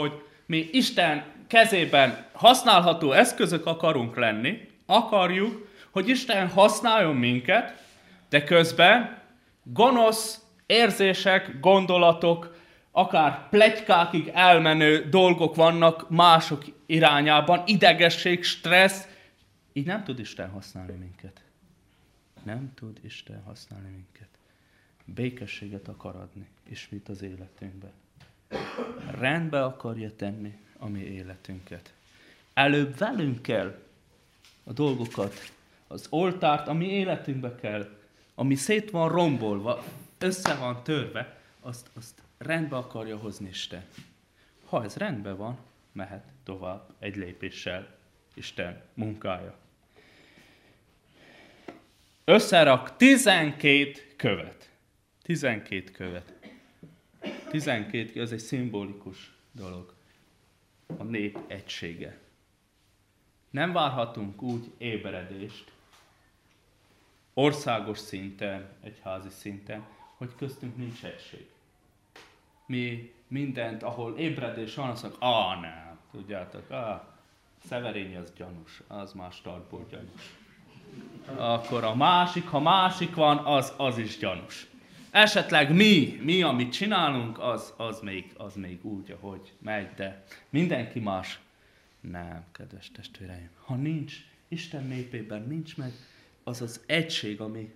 mi Isten kezében használható eszközök akarunk lenni, akarjuk, hogy Isten használjon minket, de közben gonosz érzések, gondolatok, akár pletykákig elmenő dolgok vannak mások irányában, idegesség, stressz, így nem tud Isten használni minket. Nem tud Isten használni minket. Békességet akar adni ismét az életünkbe. Rendbe akarja tenni a mi életünket. Előbb velünk kell a dolgokat, az oltárt, ami életünkbe kell, ami szét van rombolva, össze van törve, azt, azt rendbe akarja hozni Isten. Ha ez rendben van, mehet tovább egy lépéssel Isten munkája. Összerak tizenkét követ. tizenkét követ. tizenkét, ez egy szimbolikus dolog. A nép egysége. Nem várhatunk úgy ébredést, országos szinten, egyházi szinten, hogy köztünk nincs egység. Mi mindent, ahol ébredés van, azt mondjuk, ah nem, tudjátok, ah, Szeverényi az gyanús, az más startból gyanús. Akkor a másik, ha másik van, az, az is gyanús. Esetleg mi, mi, amit csinálunk, az, az, még, az még úgy, ahogy megy, de mindenki más. Nem, kedves testvéreim, ha nincs, Isten népében nincs meg, az az egység, ami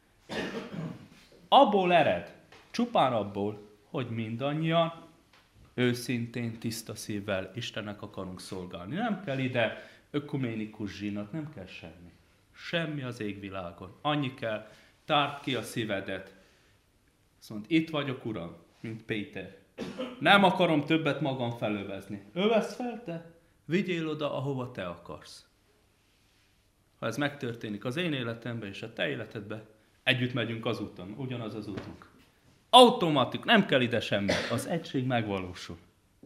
abból ered, csupán abból, hogy mindannyian őszintén, tiszta szívvel Istennek akarunk szolgálni. Nem kell ide ökuménikus zsinat, nem kell semmi. Semmi az égvilágon. Annyi kell, tárd ki a szívedet. Azt mondod, itt vagyok, Uram, mint Péter. Nem akarom többet magam felövezni. Övesz fel te? Vigyél oda, ahova te akarsz. Ha ez megtörténik az én életemben és a te életedben, együtt megyünk az úton, ugyanaz az útunk. Automatik, nem kell ide semmi, az egység megvalósul.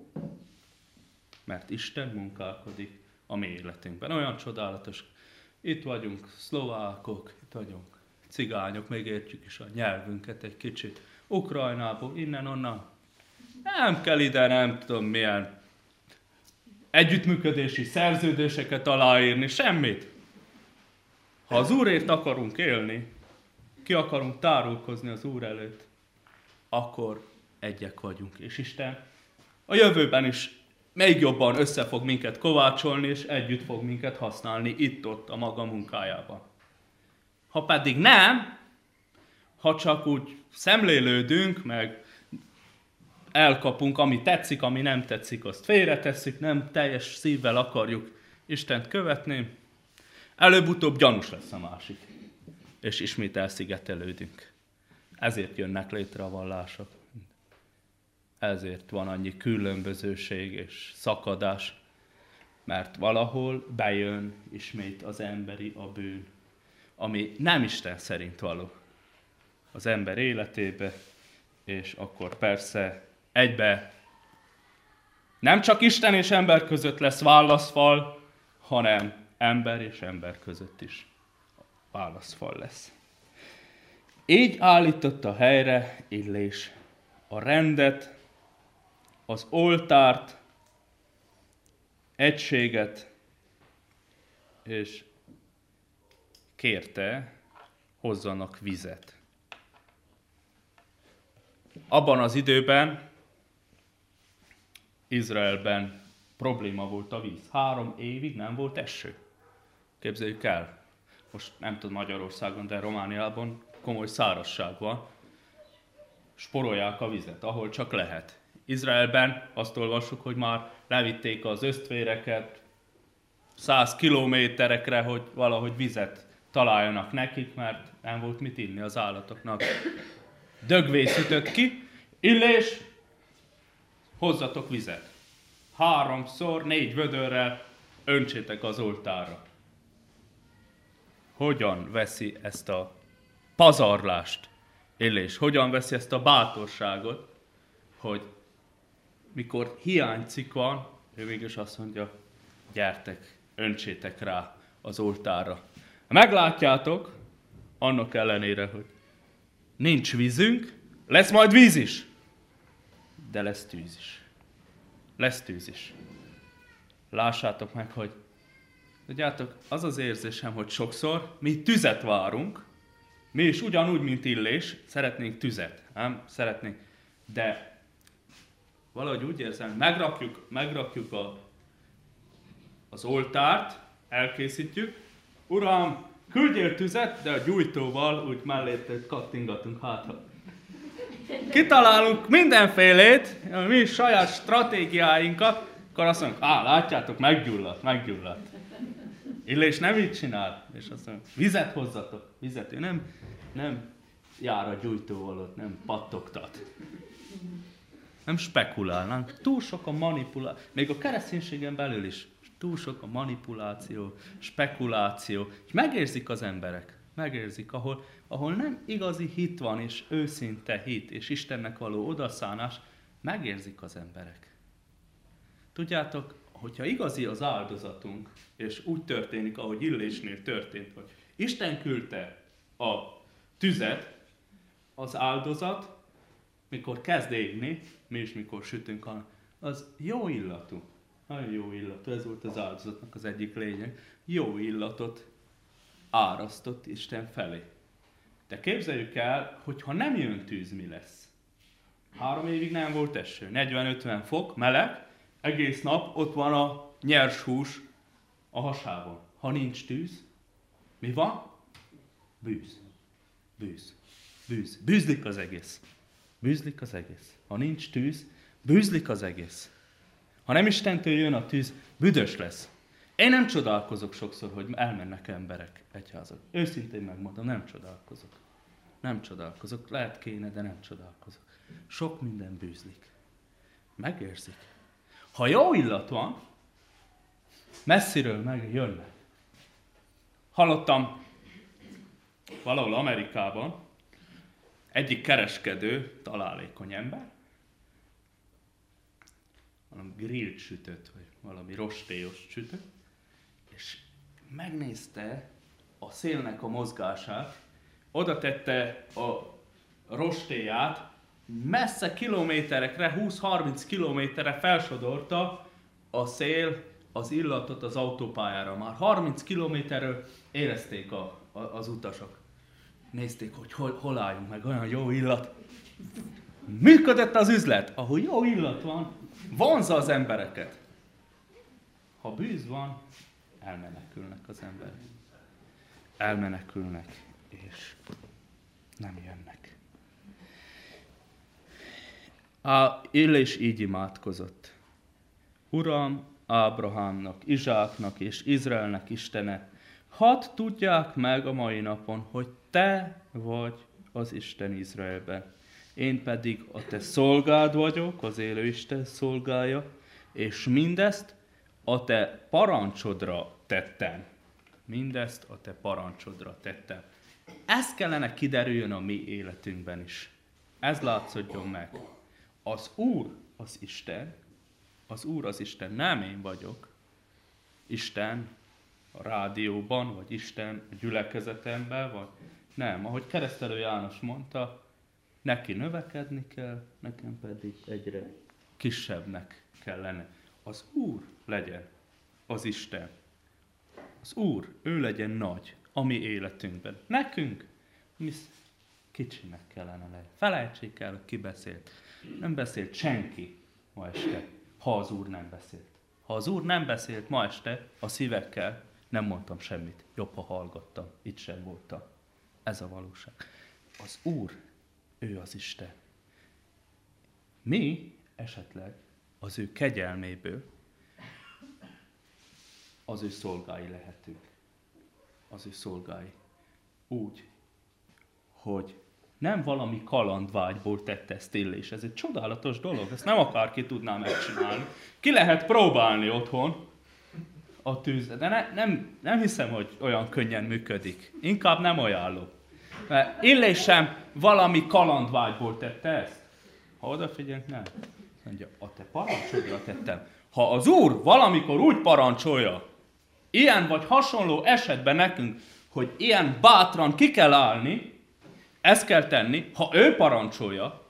Mert Isten munkálkodik a mi életünkben. Olyan csodálatos. Itt vagyunk szlovákok, itt vagyunk cigányok, még értjük is a nyelvünket egy kicsit. Ukrajnából, innen-onnan. Nem kell ide, nem tudom milyen együttműködési szerződéseket aláírni, semmit. Ha az Úrért akarunk élni, ki akarunk tárulkozni az Úr előtt, akkor egyek vagyunk. És Isten a jövőben is még jobban össze fog minket kovácsolni, és együtt fog minket használni itt-ott a maga munkájában. Ha pedig nem, ha csak úgy szemlélődünk, meg elkapunk, ami tetszik, ami nem tetszik, azt félretesszük, nem teljes szívvel akarjuk Istent követni, előbb-utóbb gyanús lesz a másik. És ismét elszigetelődünk. Ezért jönnek létre a vallások. Ezért van annyi különbözőség és szakadás, mert valahol bejön ismét az emberi a bűn, ami nem Isten szerint való az ember életébe, és akkor persze egybe nem csak Isten és ember között lesz válaszfal, hanem ember és ember között is válaszfal lesz. Így állította helyre Illés a rendet, az oltárt, egységet, és kérte, hozzanak vizet. Abban az időben Izraelben probléma volt a víz. Három évig nem volt eső. Képzeljük el, most nem tudom Magyarországon, de Romániában komoly szárazság van. Sporolják a vizet, ahol csak lehet. Izraelben azt olvassuk, hogy már levitték az ösztvéreket száz kilométerekre, hogy valahogy vizet találjanak nekik, mert nem volt mit inni az állatoknak. Dögvész ütött ki, Illés, hozzatok vizet. Háromszor, négy vödörrel öntsétek az oltárra. Hogyan veszi ezt a pazarlást Illés? Hogyan veszi ezt a bátorságot, hogy mikor hiánycik van, ő mégis azt mondja, gyertek, öntsétek rá az oltárra. Meglátjátok, annak ellenére, hogy nincs vízünk, lesz majd víz is, de lesz tűz is. lesz tűz is. Lássátok meg, hogy tudjátok, az az érzésem, hogy sokszor mi tüzet várunk, mi is ugyanúgy, mint Illés, szeretnénk tüzet, nem? Szeretnénk, de valahogy úgy érzem, megrakjuk, megrakjuk a, az oltárt, elkészítjük, Uram, küldjél tüzet, de a gyújtóval úgy mellé kattingatunk hátra. Kitalálunk mindenfélét, mi saját stratégiáinkat, akkor azt mondjuk, á, látjátok, meggyulladt, meggyulladt. Illés nem így csinál, és azt mondja, vizet hozzatok, vizet. Ő nem, nem jár a gyújtóval ott, nem pattogtat. Nem spekulálnánk. Túl sok a manipuláció, még a kereszténységen belül is. Túl sok a manipuláció, spekuláció, és megérzik az emberek. Megérzik, ahol, ahol nem igazi hit van, és őszinte hit, és Istennek való odaszánás, megérzik az emberek. Tudjátok, hogyha igazi az áldozatunk, és úgy történik, ahogy Illésnél történt, hogy Isten küldte a tüzet, az áldozat, mikor kezd égni, mi is mikor sütünk, az jó illatú. Nagyon jó illatú, ez volt az áldozatnak az egyik lényeg. Jó illatot árasztott Isten felé. De képzeljük el, hogy ha nem jön tűz, mi lesz? Három évig nem volt eső, negyven-ötven fok, meleg, egész nap ott van a nyers hús a hasában. Ha nincs tűz, mi van? Bűz. Bűz. Bűz. Bűzlik az egész. Bűzlik az egész. Ha nincs tűz, bűzlik az egész. Ha nem Istentől jön a tűz, büdös lesz. Én nem csodálkozok sokszor, hogy elmennek emberek egyházak. Őszintén megmondom, nem csodálkozok. Nem csodálkozok. Lehet kéne, de nem csodálkozok. Sok minden bűzlik. Megérzik. Ha jó illat van, messziről meg jönnek. Hallottam valahol Amerikában, egyik kereskedő, találékony ember, valami grillt sütött, vagy valami rostélyos sütött, és megnézte a szélnek a mozgását, oda tette a rostélyát, messze kilométerekre, húsz-harminc kilométerre felsodorta a szél az illatot az autópályára. Már harminc kilométerről érezték a, a, az utasok. Nézték, hogy hol, hol álljunk meg, olyan jó illat. Működött az üzlet, ahol jó illat van, vonzza az embereket. Ha bűz van, elmenekülnek az emberek. Elmenekülnek, és nem jönnek. A Illés így imádkozott. Uram, Ábrahámnak, Izsáknak és Izraelnek Istene, hadd tudják meg a mai napon, hogy te vagy az Isten Izraelben. Én pedig a te szolgád vagyok, az élő Isten szolgája, és mindezt a te parancsodra tettem. Mindezt a te parancsodra tettem. Ez kellene kiderüljön a mi életünkben is. Ez látszódjon meg. Az Úr az Isten, az Úr az Isten, nem én vagyok. Isten a rádióban, vagy Isten a gyülekezetemben, vagy nem. Ahogy Keresztelő János mondta, neki növekedni kell, nekem pedig egyre kisebbnek kell lenni. Az Úr legyen az Isten. Az Úr, ő legyen nagy a mi életünkben. Nekünk mi kicsinek kellene lenni. Felejtsék el, ki beszélt. Nem beszélt senki ma este, ha az Úr nem beszélt. Ha az Úr nem beszélt ma este a szívekkel, nem mondtam semmit. Jobb, ha hallgattam. Itt sem voltam. Ez a valóság. Az Úr, ő az Isten. Mi esetleg az ő kegyelméből az ő szolgái lehetünk. Az ő szolgái. Úgy, hogy nem valami kalandvágyból tette ezt Illés. Ez egy csodálatos dolog, ezt nem akárki tudná megcsinálni. Ki lehet próbálni otthon a tűzre, de ne, nem, nem hiszem, hogy olyan könnyen működik. Inkább nem ajánlom. Mert Illés sem valami kalandvágyból tette ezt. Ha odafigyelünk, nem. Mondja, a te parancsodra tettem. Ha az Úr valamikor úgy parancsolja, ilyen vagy hasonló esetben nekünk, hogy ilyen bátran ki kell állni, ezt kell tenni, ha ő parancsolja,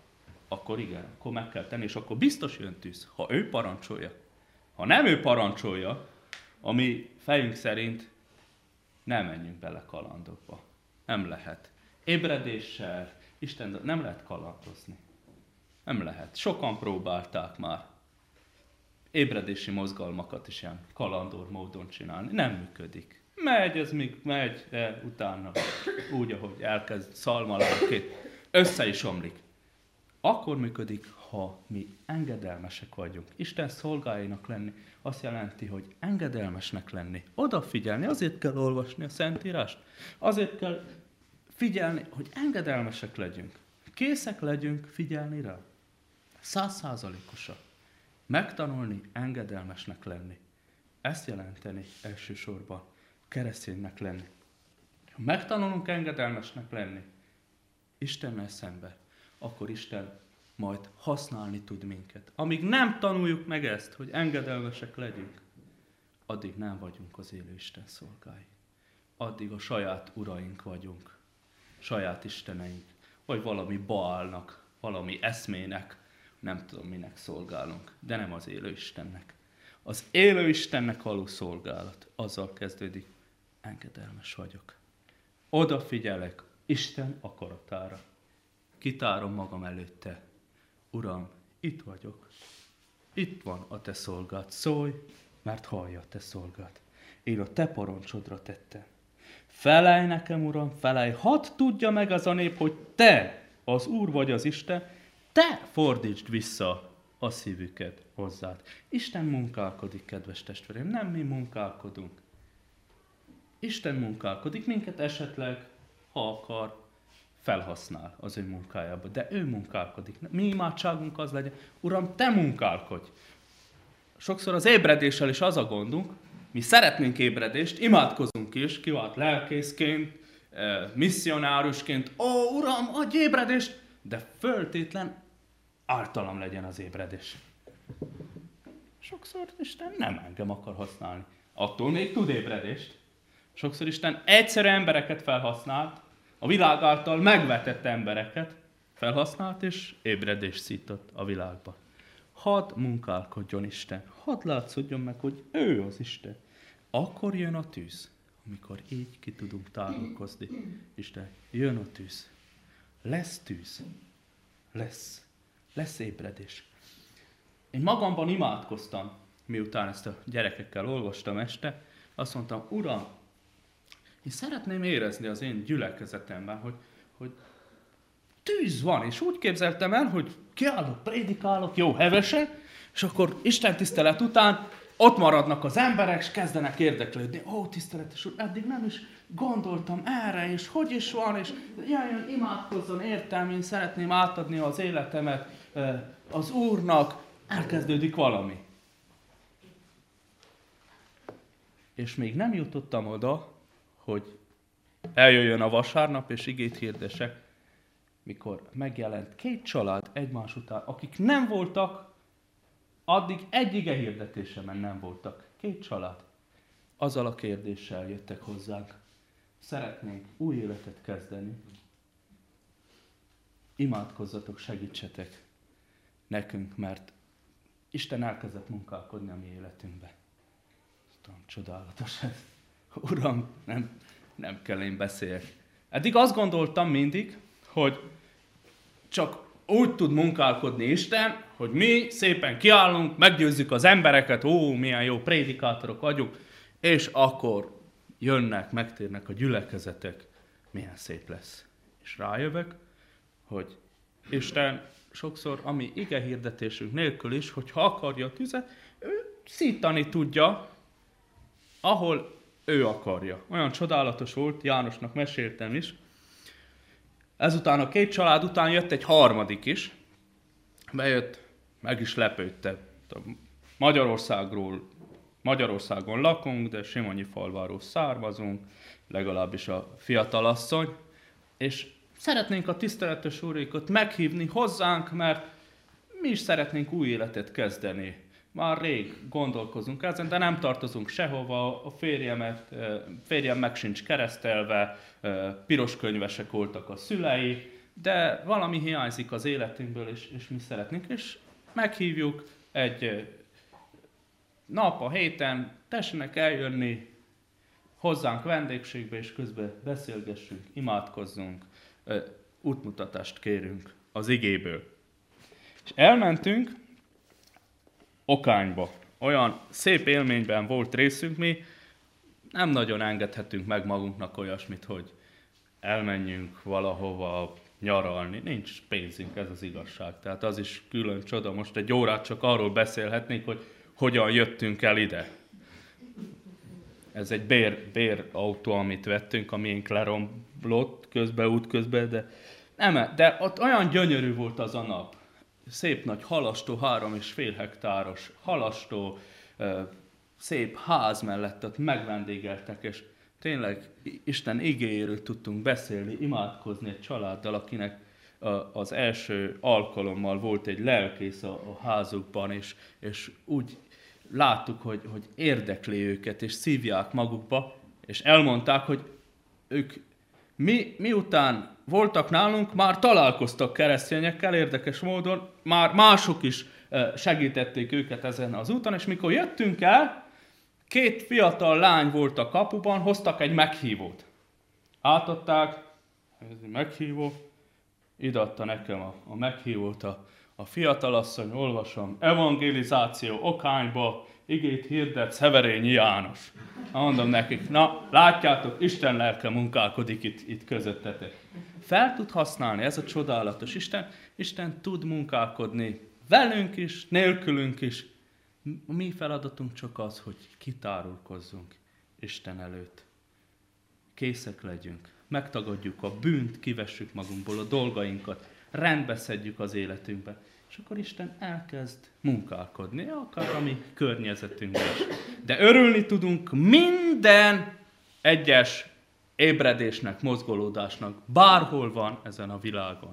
akkor igen, akkor meg kell tenni, és akkor biztos jön tűz, ha ő parancsolja. Ha nem ő parancsolja, ami fejünk szerint nem menjünk bele kalandokba. Nem lehet. Ébredéssel, Isten, nem lehet kalandozni. Nem lehet. Sokan próbálták már ébredési mozgalmakat is ilyen kalandor módon csinálni. Nem működik. Megy, ez még megy, de utána úgy, ahogy elkezd szalmalánként, össze is omlik. Akkor működik, ha mi engedelmesek vagyunk. Isten szolgáinak lenni azt jelenti, hogy engedelmesnek lenni, odafigyelni, azért kell olvasni a Szentírást, azért kell figyelni, hogy engedelmesek legyünk. Készek legyünk figyelni rá. Százszázalékosan. Megtanulni, engedelmesnek lenni. Ezt jelenteni elsősorban kereszténynek lenni. Ha megtanulunk engedelmesnek lenni Istennel szemben, akkor Isten majd használni tud minket. Amíg nem tanuljuk meg ezt, hogy engedelmesek legyünk, addig nem vagyunk az élő Isten szolgái. Addig a saját uraink vagyunk, saját isteneink, vagy valami Baalnak, valami eszmének, nem tudom minek szolgálunk, de nem az élő Istennek. Az élő Istennek való szolgálat azzal kezdődik, engedelmes vagyok. Odafigyelek Isten akaratára. Kitárom magam előtte. Uram, itt vagyok. Itt van a te szolgád. Szólj, mert hallja a te szolgád. Én a te parancsodra tettem. Felelj nekem, Uram, felelj. Hadd tudja meg az a nép, hogy te, az Úr vagy az Isten, te fordítsd vissza a szívüket hozzád. Isten munkálkodik, kedves testvéreim, nem mi munkálkodunk. Isten munkálkodik, minket esetleg, ha akar, felhasznál az ő munkájába, de ő munkálkodik. Mi imádságunk az legyen, Uram, te munkálkodj. Sokszor az ébredéssel is az a gondunk, mi szeretnénk ébredést, imádkozunk is, kivált lelkészként, misszionárusként, ó, Uram, adj ébredést, de föltétlen általam legyen az ébredés. Sokszor Isten nem engem akar használni. Attól még tud ébredést. Sokszor Isten egyszerű embereket felhasznált, a világ által megvetett embereket felhasznált, és ébredést szított a világba. Hadd munkálkodjon Isten, hadd látszódjon meg, hogy ő az Isten. Akkor jön a tűz, amikor így ki tudunk tárulkozni. Isten, jön a tűz. Lesz tűz. Lesz. Lesz ébredés. Én magamban imádkoztam, miután ezt a gyerekekkel olvastam este, azt mondtam, Uram, én szeretném érezni az én gyülekezetemben, hogy, hogy tűz van, és úgy képzeltem el, hogy kiállok, prédikálok, jó hevesen, és akkor Isten tisztelet után ott maradnak az emberek, és kezdenek érdeklődni. Ó, tiszteletes úr, eddig nem is gondoltam erre, és hogy is van, és jöjjön, imádkozzon, értem, én szeretném átadni az életemet az Úrnak, elkezdődik valami. És még nem jutottam oda, hogy eljöjjön a vasárnap, és igét hirdesek, mikor megjelent két család egymás után, akik nem voltak, addig egy ige hirdetésemen nem voltak. Két család. Azzal a kérdéssel jöttek hozzánk. Szeretnénk új életet kezdeni. Imádkozzatok, segítsetek nekünk, mert Isten elkezdett munkálkodni a mi életünkbe. Tudom, csodálatos ez. Uram, nem, nem kell én beszéljek. Eddig azt gondoltam mindig, hogy csak úgy tud munkálkodni Isten, hogy mi szépen kiállunk, meggyőzzük az embereket, ó, milyen jó prédikátorok vagyunk, és akkor jönnek, megtérnek a gyülekezetek, milyen szép lesz. És rájövök, hogy Isten sokszor, ami ige hirdetésünk nélkül is, hogyha akarja a tüzet, ő szítani tudja, ahol ő akarja. Olyan csodálatos volt, Jánosnak meséltem is. Ezután a két család után jött egy harmadik is. Bejött, meg is lepődte. Magyarországról, Magyarországon lakunk, de Simonyi falváról származunk, legalábbis a fiatalasszony. És szeretnénk a tiszteletes úrékot meghívni hozzánk, mert mi is szeretnénk új életet kezdeni. Már rég gondolkozunk ezen, de nem tartozunk sehova, a férjemet, férjem meg sincs keresztelve, piros könyvesek voltak a szülei, de valami hiányzik az életünkből, és, és mi szeretnénk, és meghívjuk egy nap a héten, tessenek eljönni hozzánk vendégségbe, és közben beszélgessünk, imádkozzunk, útmutatást kérünk az igéből. És elmentünk Okányba. Olyan szép élményben volt részünk, mi nem nagyon engedhetünk meg magunknak olyasmit, hogy elmenjünk valahova nyaralni. Nincs pénzünk, ez az igazság. Tehát az is külön csoda. Most egy órát csak arról beszélhetnék, hogy hogyan jöttünk el ide. Ez egy bér, bérautó, amit vettünk, amink leromlott közben, út közben, de nem, de ott olyan gyönyörű volt az a nap. Szép nagy halastó, három és fél hektáros halastó, szép ház mellett ott megvendégeltek, és tényleg Isten igéjéről tudtunk beszélni, imádkozni egy családdal, akinek az első alkalommal volt egy lelkész a, a házukban, és, és úgy láttuk, hogy, hogy érdekli őket, és szívják magukba, és elmondták, hogy ők mi, miután voltak nálunk, már találkoztak keresztényekkel, érdekes módon, már mások is segítették őket ezen az úton, és mikor jöttünk el, két fiatal lány volt a kapuban, hoztak egy meghívót. Átadták, ez egy meghívó, ideadta nekem a, a meghívót a, a fiatalasszony, olvasom, evangelizáció Okányba, igét hirdet Szeverényi János. Mondom nekik, na, látjátok, Isten lelke munkálkodik itt, itt közöttetek. Fel tud használni, ez a csodálatos Isten, Isten tud munkálkodni velünk is, nélkülünk is. A mi feladatunk csak az, hogy kitárulkozzunk Isten előtt. Készek legyünk, megtagadjuk a bűnt, kivessük magunkból a dolgainkat, rendbe szedjük az életünkbe, és akkor Isten elkezd munkálkodni, akár a mi környezetünkben is. De örülni tudunk minden egyes ébredésnek, mozgolódásnak, bárhol van ezen a világon.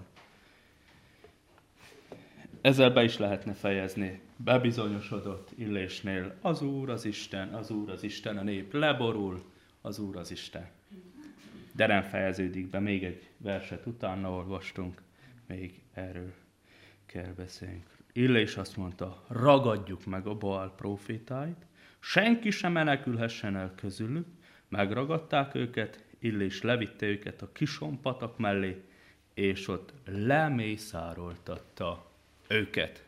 Ezzel be is lehetne fejezni. Bebizonyosodott Illésnél az Úr az Isten, az Úr az Isten, a nép leborul, az Úr az Isten. De nem fejeződik be, még egy verset utána olvastunk, még erről kell beszélnünk. Illés azt mondta, ragadjuk meg a Baál prófétáit, senki sem menekülhessen el közülük, megragadták őket, Illés levitte őket a Kison patak mellé, és ott lemészároltatta őket.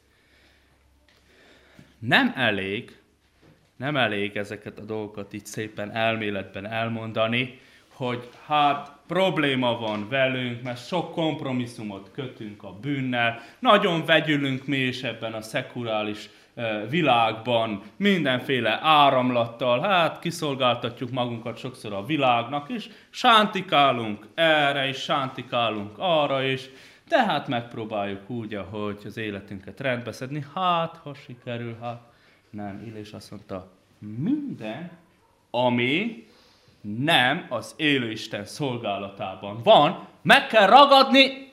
Nem elég, nem elég ezeket a dolgokat így szépen elméletben elmondani, hogy hát probléma van velünk, mert sok kompromisszumot kötünk a bűnnel, nagyon vegyülünk mi is ebben a szekuláris világban, mindenféle áramlattal, hát kiszolgáltatjuk magunkat sokszor a világnak is, sántikálunk erre is, sántikálunk arra is, de hát megpróbáljuk úgy, ahogy az életünket rendbe szedni, hát ha sikerül, hát nem. Illés azt mondta, minden, ami nem az élő Isten szolgálatában van, meg kell ragadni,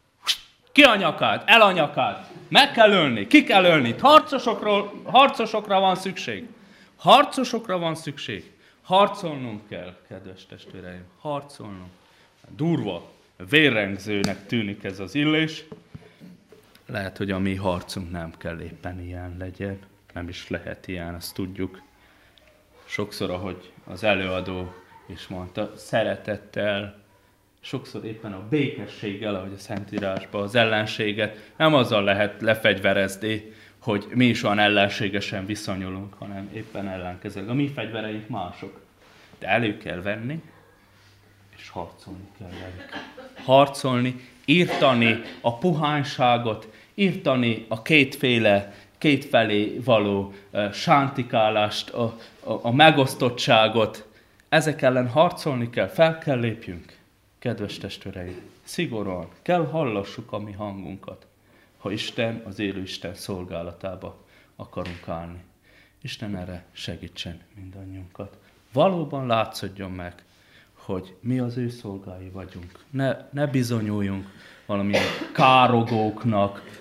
ki a nyakád, el a nyakád, meg kell ölni, ki kell ölni, harcosokról, harcosokra van szükség, harcosokra van szükség, harcolnunk kell, kedves testvéreim, harcolnunk. Durva, vérrengzőnek tűnik ez az Illés, lehet, hogy a mi harcunk nem kell éppen ilyen legyen, nem is lehet ilyen, azt tudjuk. Sokszor, ahogy az előadó is mondta, szeretettel, sokszor éppen a békességgel, ahogy a Szentírásban az ellenséget, nem azzal lehet lefegyverezni, hogy mi is olyan ellenségesen viszonyulunk, hanem éppen ellenkezőleg. A mi fegyvereink mások. De elő kell venni, és harcolni kell velük. Harcolni, írtani a puhányságot, írtani a kétféle, kétfelé való uh, sántikálást, a, a, a megosztottságot. Ezek ellen harcolni kell, fel kell lépjünk, kedves testvéreim. Szigorúan kell hallassuk a mi hangunkat, ha Isten az élő Isten szolgálatába akarunk állni. Isten erre segítsen mindannyiunkat. Valóban látszódjon meg, hogy mi az ő szolgái vagyunk. Ne, ne bizonyuljunk valamilyen károgóknak,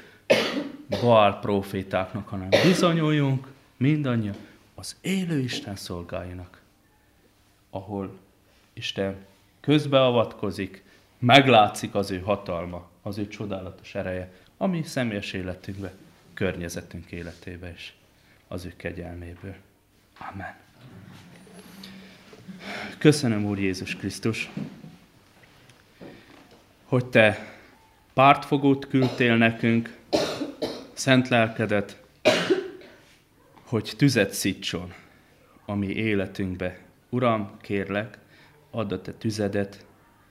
Baál prófétáknak, hanem bizonyuljunk mindannyian az élő Isten szolgáinak, ahol Isten közbeavatkozik, meglátszik az ő hatalma, az ő csodálatos ereje, ami személyes életünkbe, környezetünk életébe is, az ő kegyelméből. Amen. Köszönöm, Úr Jézus Krisztus, hogy Te pártfogót küldtél nekünk, szent lelkedet, hogy tüzet szítson a mi életünkbe. Uram, kérlek, add a Te tüzedet,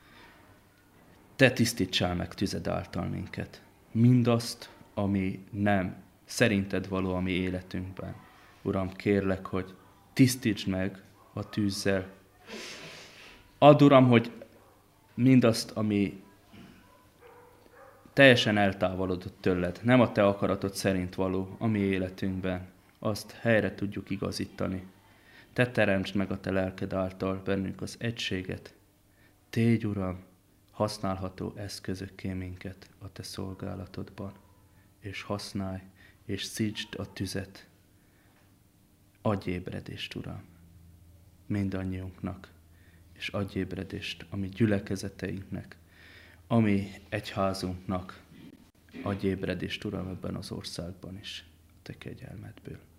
Te tisztítsál meg tüzed által minket. Mindazt, ami nem szerinted való a mi életünkben. Uram, kérlek, hogy tisztítsd meg a tűzzel. Add, Uram, hogy mindazt, ami teljesen eltávolodott tőled, nem a Te akaratod szerint való a mi életünkben, azt helyre tudjuk igazítani. Te teremtsd meg a Te lelked által bennünk az egységet. Tégy, Uram, használható eszközökké minket a Te szolgálatodban, és használj, és szítsd a tüzet. Adj ébredést, Uram, mindannyiunknak, és adj ébredést a mi gyülekezeteinknek, a mi egyházunknak. Adj ébredést, Uram, ebben az országban is, a Te kegyelmedből.